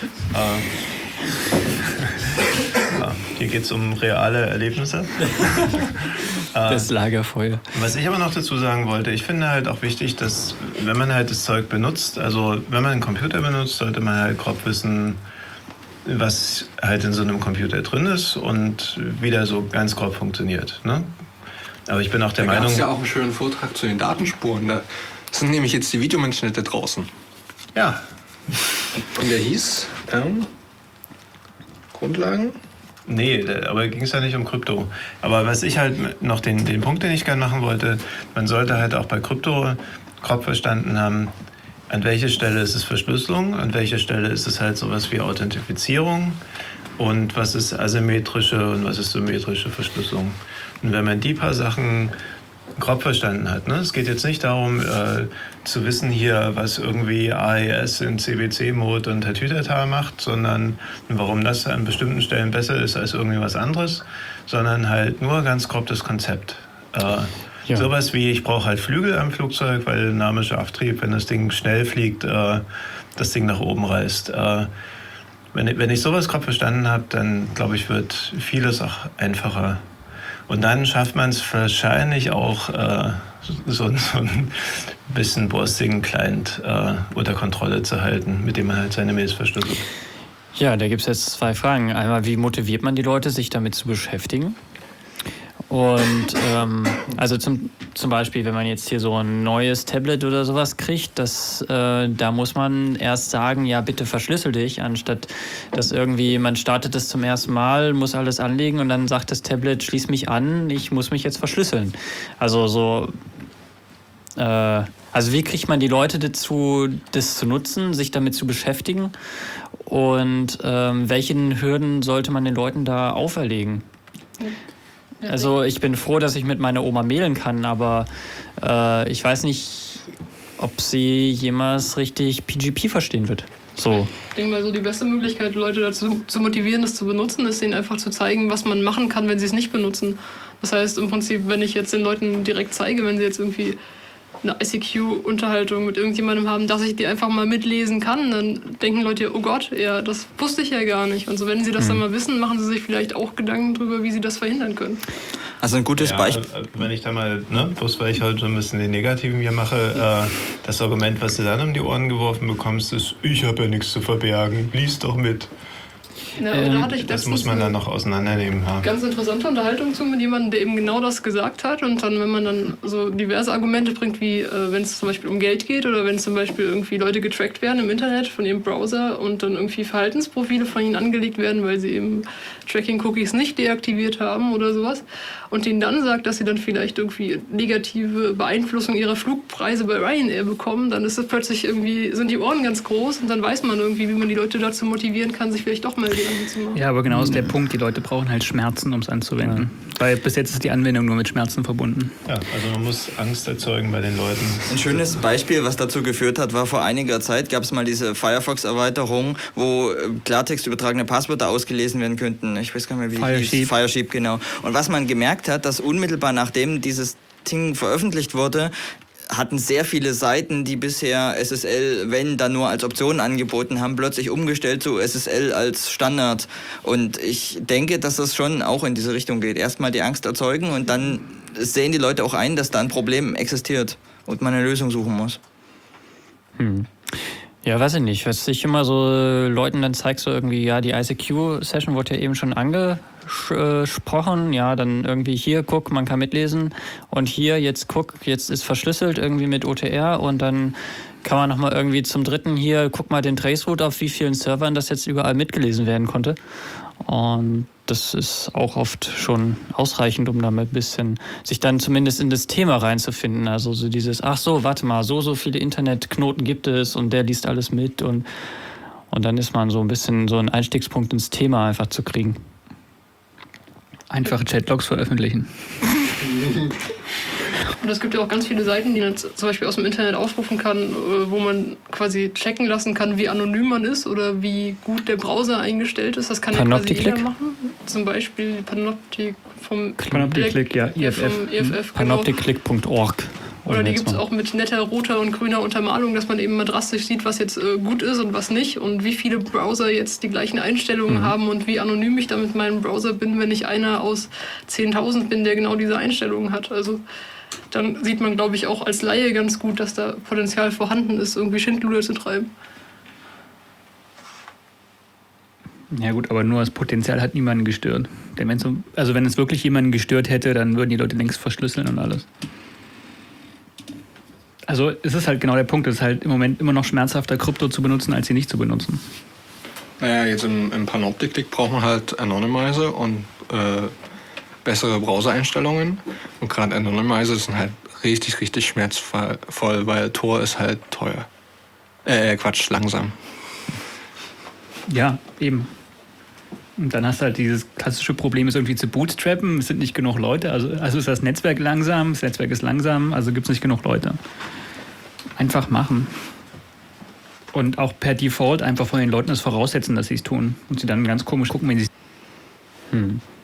Hier geht es um reale Erlebnisse.
Das Lagerfeuer.
Was ich aber noch dazu sagen wollte, ich finde halt auch wichtig, dass wenn man halt das Zeug benutzt, also wenn man einen Computer benutzt, sollte man halt grob wissen, was halt in so einem Computer drin ist und wie der so ganz grob funktioniert. Ne? Aber ich bin auch der Meinung... Da gab es
ja auch einen schönen Vortrag zu den Datenspuren. Da sind nämlich jetzt die Videomitschnitte draußen.
Ja.
Und der hieß Grundlagen?
Nee, aber ging es ja nicht um Krypto. Aber was ich halt noch den Punkt, den ich gerne machen wollte, man sollte halt auch bei Krypto grob verstanden haben, an welcher Stelle ist es Verschlüsselung, an welcher Stelle ist es halt sowas wie Authentifizierung und was ist asymmetrische und was ist symmetrische Verschlüsselung. Und wenn man die paar Sachen grob verstanden hat, ne? Es geht jetzt nicht darum, zu wissen hier, was irgendwie AES in CBC-Mode und Tatütata macht, sondern warum das an bestimmten Stellen besser ist als irgendwie was anderes, sondern halt nur ganz grob das Konzept. Sowas wie, ich brauche halt Flügel am Flugzeug, weil dynamischer Auftrieb, wenn das Ding schnell fliegt, das Ding nach oben reißt. Wenn ich sowas grob verstanden habe, dann glaube ich, wird vieles auch einfacher. Und dann schafft man es wahrscheinlich auch, so ein bisschen borstigen Client unter Kontrolle zu halten, mit dem man halt seine Mails verschlüsselt.
Ja, da gibt es jetzt 2 Fragen. Einmal, wie motiviert man die Leute, sich damit zu beschäftigen? Und also zum Beispiel, wenn man jetzt hier so ein neues Tablet oder sowas kriegt, da muss man erst sagen, ja bitte verschlüssel dich, anstatt dass irgendwie man startet das zum ersten Mal, muss alles anlegen und dann sagt das Tablet, schließ mich an, ich muss mich jetzt verschlüsseln. Also also wie kriegt man die Leute dazu, das zu nutzen, sich damit zu beschäftigen und welchen Hürden sollte man den Leuten da auferlegen? Also ich bin froh, dass ich mit meiner Oma mailen kann, aber ich weiß nicht, ob sie jemals richtig PGP verstehen wird. So.
Ich denke mal, so die beste Möglichkeit, Leute dazu zu motivieren, das zu benutzen, ist ihnen einfach zu zeigen, was man machen kann, wenn sie es nicht benutzen. Das heißt im Prinzip, wenn ich jetzt den Leuten direkt zeige, wenn sie jetzt irgendwie eine ICQ-Unterhaltung mit irgendjemandem haben, dass ich die einfach mal mitlesen kann, dann denken Leute, oh Gott, ja, das wusste ich ja gar nicht. Und so, wenn sie das dann mal wissen, machen sie sich vielleicht auch Gedanken darüber, wie sie das verhindern können.
Also ein gutes Beispiel.
Wenn ich da mal, bloß weil ich heute so ein bisschen den Negativen hier mache, das Argument, was du dann um die Ohren geworfen bekommst, ist, ich habe ja nichts zu verbergen, lies doch mit.
Ja, da hatte ich
das muss man dann noch auseinandernehmen. Ja.
Ganz interessante Unterhaltung zu mit jemandem, der eben genau das gesagt hat. Und dann, wenn man dann so diverse Argumente bringt, wie wenn es zum Beispiel um Geld geht oder wenn zum Beispiel irgendwie Leute getrackt werden im Internet von ihrem Browser und dann irgendwie Verhaltensprofile von ihnen angelegt werden, weil sie eben Tracking-Cookies nicht deaktiviert haben oder sowas. Und ihnen dann sagt, dass sie dann vielleicht irgendwie negative Beeinflussung ihrer Flugpreise bei Ryanair bekommen, dann ist es plötzlich irgendwie, sind die Ohren ganz groß und dann weiß man irgendwie, wie man die Leute dazu motivieren kann, sich vielleicht doch mal Gedanken zu machen.
Ja, aber genau ist der Punkt, die Leute brauchen halt Schmerzen, um es anzuwenden. Ja. Weil bis jetzt ist die Anwendung nur mit Schmerzen verbunden.
Ja, also man muss Angst erzeugen bei den Leuten.
Ein schönes Beispiel, was dazu geführt hat, war vor einiger Zeit, gab es mal diese Firefox-Erweiterung, wo Klartext übertragene Passwörter ausgelesen werden könnten. Ich weiß gar nicht mehr, wie die hieß. Firesheep, genau. Und was man gemerkt hat, dass unmittelbar nachdem dieses Ding veröffentlicht wurde, hatten sehr viele Seiten, die bisher SSL, wenn dann nur als Option angeboten haben, plötzlich umgestellt zu SSL als Standard. Und ich denke, dass das schon auch in diese Richtung geht. Erstmal die Angst erzeugen und dann sehen die Leute auch ein, dass da ein Problem existiert und man eine Lösung suchen muss.
Ja, weiß ich nicht. Was ich immer so Leuten dann zeige, so irgendwie, ja, die ICQ-Session wurde ja eben schon angesprochen. Ja, dann irgendwie hier, guck, man kann mitlesen. Und hier, jetzt guck, jetzt ist verschlüsselt irgendwie mit OTR. Und dann kann man nochmal irgendwie zum dritten hier, guck mal den Traceroute, auf wie vielen Servern das jetzt überall mitgelesen werden konnte. Und das ist auch oft schon ausreichend, um damit ein bisschen sich dann zumindest in das Thema reinzufinden. Also so dieses, ach so, warte mal, so viele Internetknoten gibt es und der liest alles mit und dann ist man so ein bisschen so einen Einstiegspunkt ins Thema einfach zu kriegen.
Einfache Chatlogs veröffentlichen.
Und es gibt ja auch ganz viele Seiten, die man zum Beispiel aus dem Internet aufrufen kann, wo man quasi checken lassen kann, wie anonym man ist oder wie gut der Browser eingestellt ist. Das kann ja quasi jeder machen. Zum Beispiel Panoptic vom
Panoptic-Click, ja, IFF.
EFF,
Panoptic-Click.org.
Oder die gibt es auch mit netter roter und grüner Untermalung, dass man eben mal drastisch sieht, was jetzt gut ist und was nicht und wie viele Browser jetzt die gleichen Einstellungen haben und wie anonym ich da mit meinem Browser bin, wenn ich einer aus 10.000 bin, der genau diese Einstellungen hat. Also dann sieht man, glaube ich, auch als Laie ganz gut, dass da Potenzial vorhanden ist, irgendwie Schindluder zu treiben.
Ja gut, aber nur das Potenzial hat niemanden gestört. Denn wenn es wirklich jemanden gestört hätte, dann würden die Leute längst verschlüsseln und alles. Also es ist halt genau der Punkt, es ist halt im Moment immer noch schmerzhafter, Krypto zu benutzen, als sie nicht zu benutzen.
Naja, jetzt im Panoptic-Click braucht man halt Anonymizer und bessere Browser-Einstellungen. Und gerade Anonymizer sind halt richtig schmerzvoll, weil Tor ist halt teuer. Langsam.
Ja, eben. Und dann hast du halt dieses klassische Problem, es irgendwie zu bootstrappen, es sind nicht genug Leute, also ist das Netzwerk langsam, das Netzwerk ist langsam, also gibt es nicht genug Leute. Einfach machen. Und auch per Default einfach von den Leuten das voraussetzen, dass sie es tun. Und sie dann ganz komisch gucken, wenn sie es...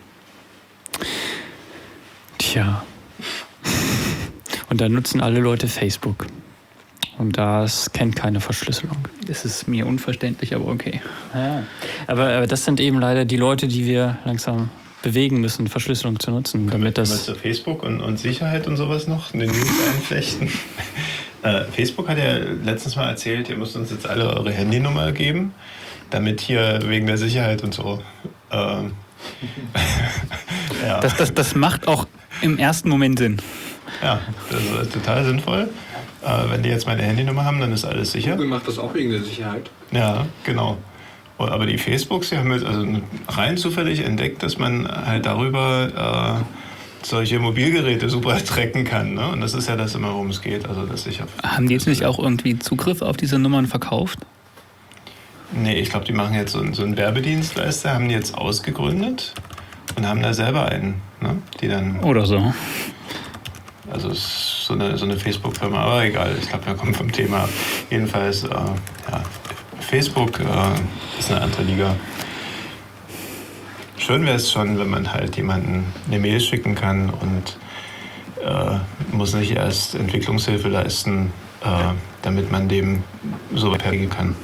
Tja. Und dann nutzen alle Leute Facebook. Und das kennt keine Verschlüsselung.
Das ist mir unverständlich, aber okay.
Ja. Aber das sind eben leider die Leute, die wir langsam bewegen müssen, Verschlüsselung zu nutzen. Damit das
zu Facebook und Sicherheit und sowas noch in den News einflechten. Facebook hat ja letztens mal erzählt, ihr müsst uns jetzt alle eure Handynummer geben, damit hier wegen der Sicherheit und so. Ja.
Das macht auch im ersten Moment Sinn.
Ja, das ist total sinnvoll. Wenn die jetzt meine Handynummer haben, dann ist alles sicher.
Google macht das auch wegen der Sicherheit.
Ja, genau. Aber die Facebooks, die haben jetzt also rein zufällig entdeckt, dass man halt darüber solche Mobilgeräte super tracken kann. Ne? Und das ist ja das immer, worum es geht. Also, dass ich
haben die jetzt nicht auch irgendwie Zugriff auf diese Nummern verkauft?
Nee, ich glaube, die machen jetzt so einen Werbedienstleister, haben die jetzt ausgegründet und haben da selber einen, ne? Die dann...
Oder so.
Also es ist so eine Facebook-Firma, aber egal, ich glaube, wir kommen vom Thema ab. Jedenfalls, Facebook ist eine andere Liga. Schön wäre es schon, wenn man halt jemanden eine Mail schicken kann und muss nicht erst Entwicklungshilfe leisten, damit man dem so weitergehen kann.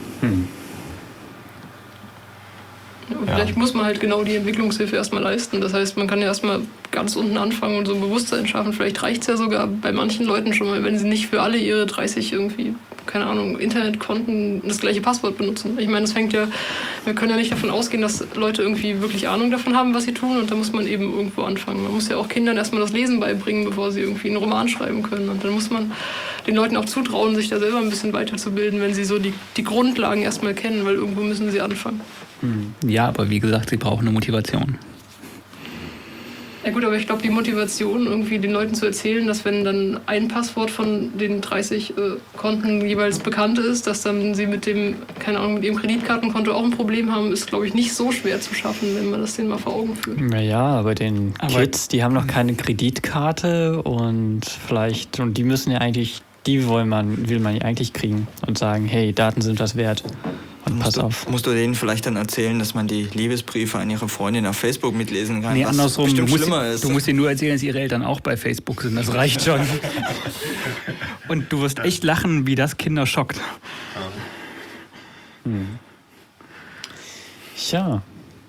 Vielleicht muss man halt genau die Entwicklungshilfe erstmal leisten. Das heißt, man kann ja erstmal ganz unten anfangen und so ein Bewusstsein schaffen. Vielleicht reicht es ja sogar bei manchen Leuten schon mal, wenn sie nicht für alle ihre 30 irgendwie keine Ahnung, Internetkonten das gleiche Passwort benutzen. Ich meine, wir können ja nicht davon ausgehen, dass Leute irgendwie wirklich Ahnung davon haben, was sie tun, und da muss man eben irgendwo anfangen. Man muss ja auch Kindern erstmal das Lesen beibringen, bevor sie irgendwie einen Roman schreiben können, und dann muss man den Leuten auch zutrauen, sich da selber ein bisschen weiterzubilden, wenn sie so die Grundlagen erstmal kennen, weil irgendwo müssen sie anfangen.
Ja, aber wie gesagt, sie brauchen eine Motivation.
Ja gut, aber ich glaube, die Motivation, irgendwie den Leuten zu erzählen, dass wenn dann ein Passwort von den 30 Konten jeweils bekannt ist, dass dann sie mit dem, keine Ahnung, mit ihrem Kreditkartenkonto auch ein Problem haben, ist, glaube ich, nicht so schwer zu schaffen, wenn man das denen mal vor Augen führt.
Naja, aber Kids, die haben noch keine Kreditkarte und die müssen ja eigentlich, will man ja eigentlich kriegen und sagen, hey, Daten sind was wert.
Musst du denen vielleicht dann erzählen, dass man die Liebesbriefe an ihre Freundin auf Facebook mitlesen kann?
Nee, andersrum.
Bestimmt schlimmer ist.
Du musst ihnen nur erzählen, dass ihre Eltern auch bei Facebook sind. Das reicht schon. Und du wirst echt lachen, wie das Kinder schockt.
Tja.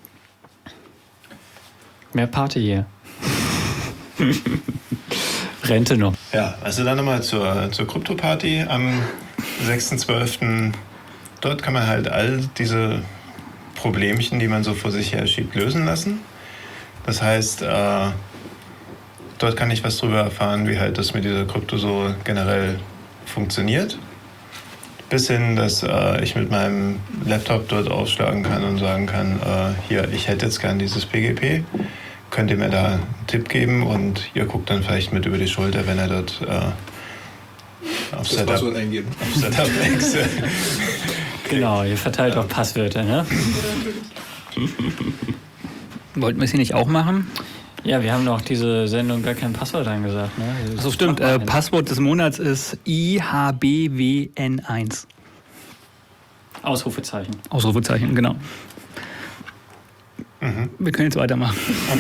Mehr Party hier. Rente noch.
Ja, also dann nochmal zur Krypto-Party am 6.12. Dort kann man halt all diese Problemchen, die man so vor sich her schiebt, lösen lassen. Das heißt, dort kann ich was drüber erfahren, wie halt das mit dieser Krypto so generell funktioniert. Bis hin, dass ich mit meinem Laptop dort aufschlagen kann und sagen kann, hier, ich hätte jetzt gern dieses PGP. Könnt ihr mir da einen Tipp geben? Und ihr guckt dann vielleicht mit über die Schulter, wenn er dort auf Setup X.
Genau, ihr verteilt auch Passwörter, ne?
Wollten wir es hier nicht auch machen?
Ja, wir haben doch diese Sendung gar kein Passwort angesagt, ne?
So stimmt, Passwort des Monats ist IHBWN1.
Ausrufezeichen.
Ausrufezeichen, genau. Wir können jetzt weitermachen.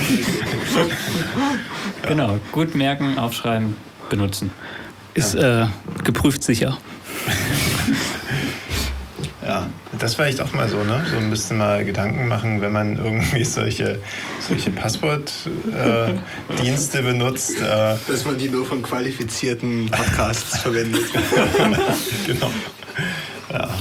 Genau, gut merken, aufschreiben, benutzen.
Ist geprüft sicher.
Ja, das war echt auch mal so, ne? So ein bisschen mal Gedanken machen, wenn man irgendwie solche Passwortdienste benutzt.
Dass man die nur von qualifizierten Podcasts verwendet.
Genau. Ja.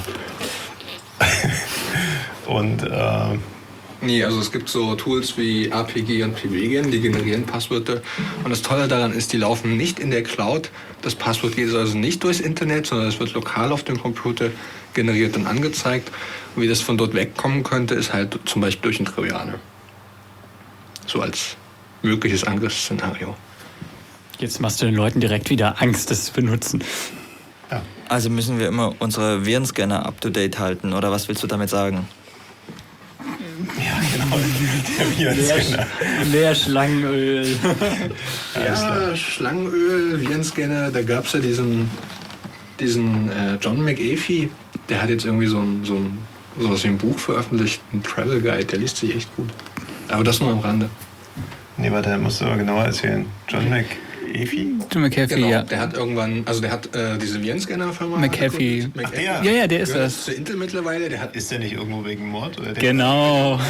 Und
nee, also es gibt so Tools wie APG und PBGen, die generieren Passwörter. Und das Tolle daran ist, die laufen nicht in der Cloud. Das Passwort geht also nicht durchs Internet, sondern es wird lokal auf dem Computer generiert und angezeigt. Und wie das von dort wegkommen könnte, ist halt zum Beispiel durch einen Trojaner. So als mögliches Angriffsszenario.
Jetzt machst du den Leuten direkt wieder Angst, das zu benutzen.
Ja. Also müssen wir immer unsere Virenscanner up-to-date halten, oder was willst du damit sagen?
Ja, genau. Der Virenscanner.
Leer Schlangenöl.
Ja, Schlangenöl, Virenscanner, da gab es ja diesen John McAfee, der hat jetzt irgendwie sowas wie ein Buch veröffentlicht, ein Travel Guide, der liest sich echt gut. Aber das nur am Rande.
Nee, warte, musst du aber genauer erzählen. John McAfee?
John McAfee,
genau,
ja.
Der hat irgendwann, also der hat diese Virenscanner-Firma.
McAfee.
Ach, der?
Ja, der ist das.
Zu Intel mittlerweile.
Ist der nicht irgendwo wegen Mord? Oder
Genau.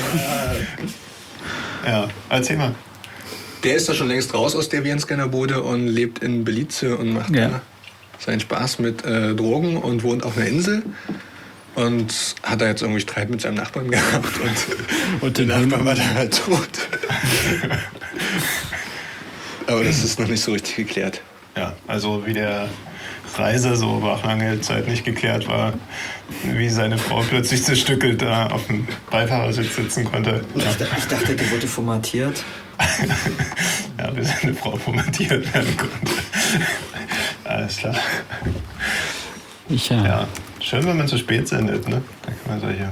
Ja, erzähl mal.
Der ist da schon längst raus aus der Virenscanner-Bude und lebt in Belize und macht seinen Spaß mit Drogen und wohnt auf einer Insel. Und hat da jetzt irgendwie Streit mit seinem Nachbarn gehabt und der Nachbar war dann halt tot. Aber das ist noch nicht so richtig geklärt.
Ja, also wie der Reiser so über lange Zeit nicht geklärt war, wie seine Frau plötzlich zerstückelt da auf dem Beifahrersitz sitzen konnte.
Ja. Ich dachte, die wurde formatiert.
Ja, wie seine Frau formatiert werden konnte. Alles klar. Ja, schön, wenn man zu spät sendet, ne? Da kann man solche...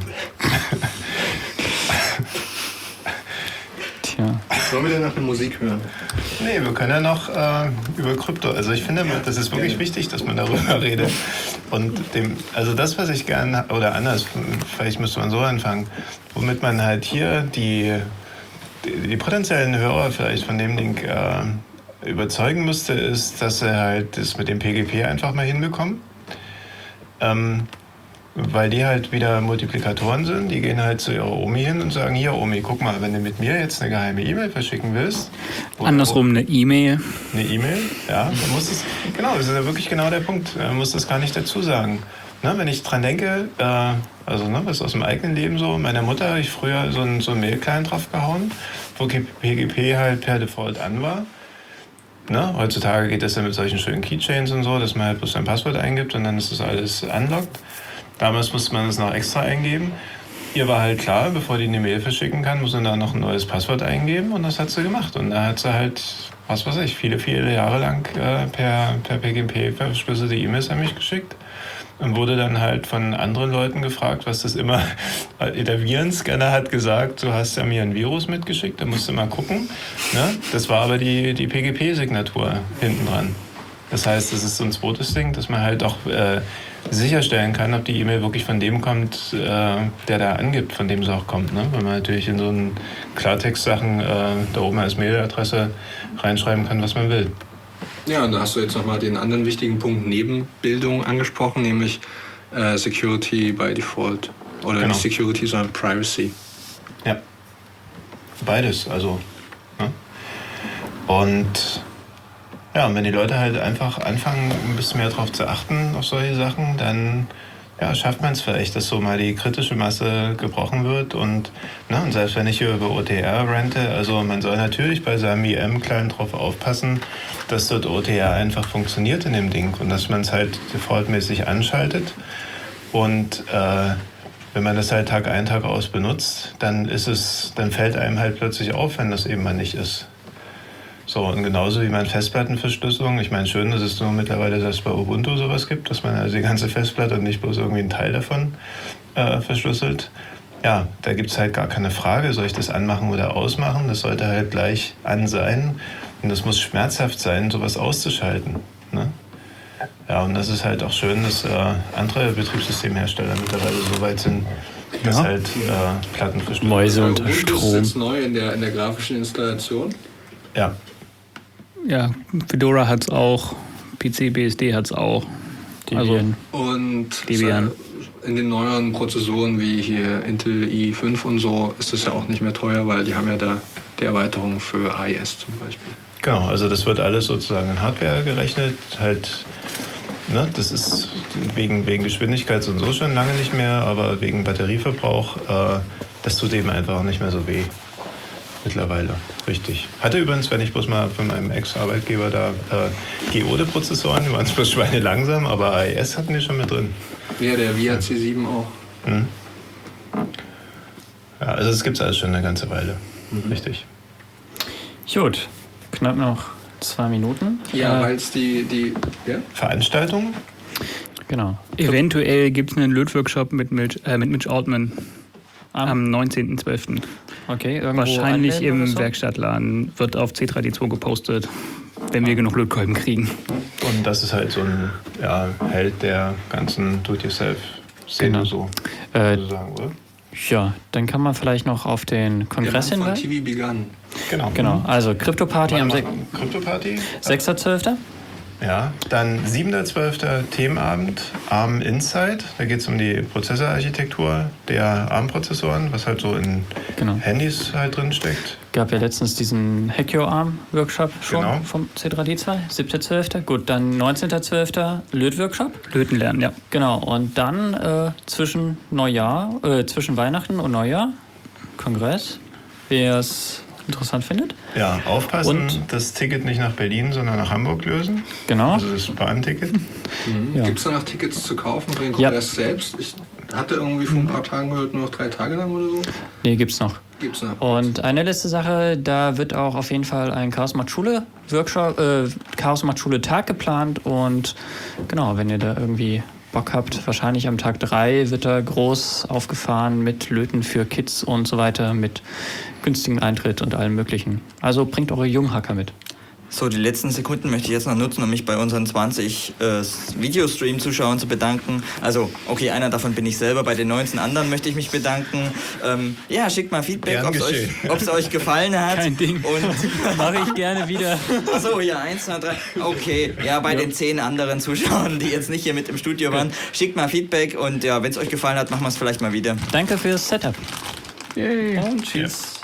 Tja.
Wollen wir denn noch eine Musik hören?
Nee, wir können ja noch über Krypto. Also ich finde, das ist wirklich wichtig, dass man darüber redet. Und also das, was ich gerne, oder anders, vielleicht müsste man so anfangen, womit man halt hier die potenziellen Hörer vielleicht von dem Ding überzeugen müsste, ist, dass sie halt das mit dem PGP einfach mal hinbekommen. weil die halt wieder Multiplikatoren sind. Die gehen halt zu ihrer Omi hin und sagen, hier Omi, guck mal, wenn du mit mir jetzt eine geheime E-Mail verschicken willst.
Andersrum eine E-Mail.
Eine E-Mail, ja. Dann muss es, genau, das ist ja wirklich genau der Punkt. Man muss das gar nicht dazu sagen. Ne, wenn ich dran denke, was aus dem eigenen Leben so, meiner Mutter habe ich früher so einen Mail-Client drauf gehauen, wo PGP halt per Default an war. Ne? Heutzutage geht das ja mit solchen schönen Keychains und so, dass man halt bloß sein Passwort eingibt und dann ist das alles unlocked. Damals musste man das noch extra eingeben. Ihr war halt klar, bevor die eine Mail verschicken kann, muss man da noch ein neues Passwort eingeben und das hat sie gemacht. Und da hat sie halt, was weiß ich, viele Jahre lang per PGP verschlüsselte E-Mails an mich geschickt. Und wurde dann halt von anderen Leuten gefragt, was das immer, der Virenscanner hat gesagt, du hast ja mir ein Virus mitgeschickt, da musst du mal gucken. Ne? Das war aber die PGP-Signatur hinten dran. Das heißt, das ist so ein zweites Ding, dass man halt auch sicherstellen kann, ob die E-Mail wirklich von dem kommt, der da angibt, von dem sie auch kommt. Ne? Wenn man natürlich in so einen Klartext-Sachen da oben als Mailadresse reinschreiben kann, was man will.
Ja, und da hast du jetzt nochmal den anderen wichtigen Punkt neben Bildung angesprochen, nämlich Security by Default. Oder
genau.
Nicht Security, sondern Privacy.
Ja, beides. Also, ne? Und ja, wenn die Leute halt einfach anfangen, ein bisschen mehr darauf zu achten, auf solche Sachen, dann schafft man es vielleicht, dass so mal die kritische Masse gebrochen wird. Und selbst wenn ich hier über OTR rente, also man soll natürlich bei seinem IM-Client darauf aufpassen, dass dort OTR einfach funktioniert in dem Ding und dass man es halt defaultmäßig anschaltet. Und wenn man das halt Tag ein, Tag aus benutzt, dann fällt einem halt plötzlich auf, wenn das eben mal nicht ist. So, und genauso wie man Festplattenverschlüsselung, ich meine, schön, dass es nur mittlerweile selbst bei Ubuntu sowas gibt, dass man also die ganze Festplatte und nicht bloß irgendwie einen Teil davon verschlüsselt. Ja, da gibt es halt gar keine Frage, soll ich das anmachen oder ausmachen? Das sollte halt gleich an sein und das muss schmerzhaft sein, sowas auszuschalten. Ne? Ja, und das ist halt auch schön, dass andere Betriebssystemhersteller mittlerweile so weit sind, dass halt Plattenverschlüsselung...
Mäuse unter Strom.
Das ist jetzt neu in der grafischen Installation.
Ja.
Ja, Fedora hat's auch, PCBSD hat's auch.
Debian.
Und
Debian.
In den neueren Prozessoren wie hier Intel i5 und so ist das ja auch nicht mehr teuer, weil die haben ja da die Erweiterung für AES zum Beispiel.
Genau, also das wird alles sozusagen in Hardware gerechnet. Halt, ne, das ist wegen Geschwindigkeit und so schon lange nicht mehr, aber wegen Batterieverbrauch, das tut eben einfach auch nicht mehr so weh. Mittlerweile, richtig. Hatte übrigens, wenn ich bloß mal von meinem Ex-Arbeitgeber da Geode-Prozessoren, die waren zwar Schweine langsam, aber AES hatten die schon mit drin.
Ja, der VIA C7 auch.
Mhm. Ja, also das gibt es alles schon eine ganze Weile. Richtig.
Gut, knapp noch 2 Minuten.
Ja, weil es die
Veranstaltung?
Genau.
Eventuell gibt es einen Lötworkshop mit Mitch Altman am 19.12.
Okay, irgendwo
wahrscheinlich im
so?
Werkstattladen, wird auf C3D2 gepostet, wenn wir genug Lötkolben kriegen.
Und das ist halt so ein Held der ganzen Do-it-yourself-Szene so, sozusagen, oder?
Ja, dann kann man vielleicht noch auf den Kongress hinweisen.
TV Begun.
Genau.
Also Krypto-Party am 6.12.
Ja, dann 7.12. Themenabend, ARM Insight. Da geht es um die Prozessorarchitektur der ARM-Prozessoren, was halt so in Handys halt drin steckt.
Gab ja letztens diesen Hack Your ARM-Workshop schon vom C3D2, 7.12. Gut, dann 19.12. Löt-Workshop.
Löten lernen, ja.
Genau, und dann zwischen Weihnachten und Neujahr, Kongress, wer es interessant findet.
Ja, aufpassen, das Ticket nicht nach Berlin, sondern nach Hamburg lösen.
Genau.
Also das Bahnticket.
Ja. Gibt es da noch Tickets zu kaufen für den Kongress selbst? Ich hatte irgendwie vor ein paar Tagen gehört, nur noch 3 Tage lang oder so.
Nee, gibt's noch.
Gibt's noch.
Und eine letzte Sache, da wird auch auf jeden Fall ein Chaos macht Schule Workshop, Chaos macht Schule Tag geplant und genau, wenn ihr da irgendwie Bock habt, wahrscheinlich am Tag 3 wird da groß aufgefahren mit Löten für Kids und so weiter, mit günstigem Eintritt und allem möglichen. Also bringt eure Junghacker mit.
So, die letzten Sekunden möchte ich jetzt noch nutzen, um mich bei unseren 20 Videostream-Zuschauern zu bedanken. Also, okay, einer davon bin ich selber, bei den 19 anderen möchte ich mich bedanken. Ja, schickt mal Feedback, ob es euch gefallen hat.
Kein Ding. Und mache ich gerne wieder.
Achso, ja, 1, 2, 3. Okay, ja, bei den 10 anderen Zuschauern, die jetzt nicht hier mit im Studio waren, schickt mal Feedback und ja, wenn es euch gefallen hat, machen wir es vielleicht mal wieder.
Danke fürs Setup.
Yay. Und tschüss.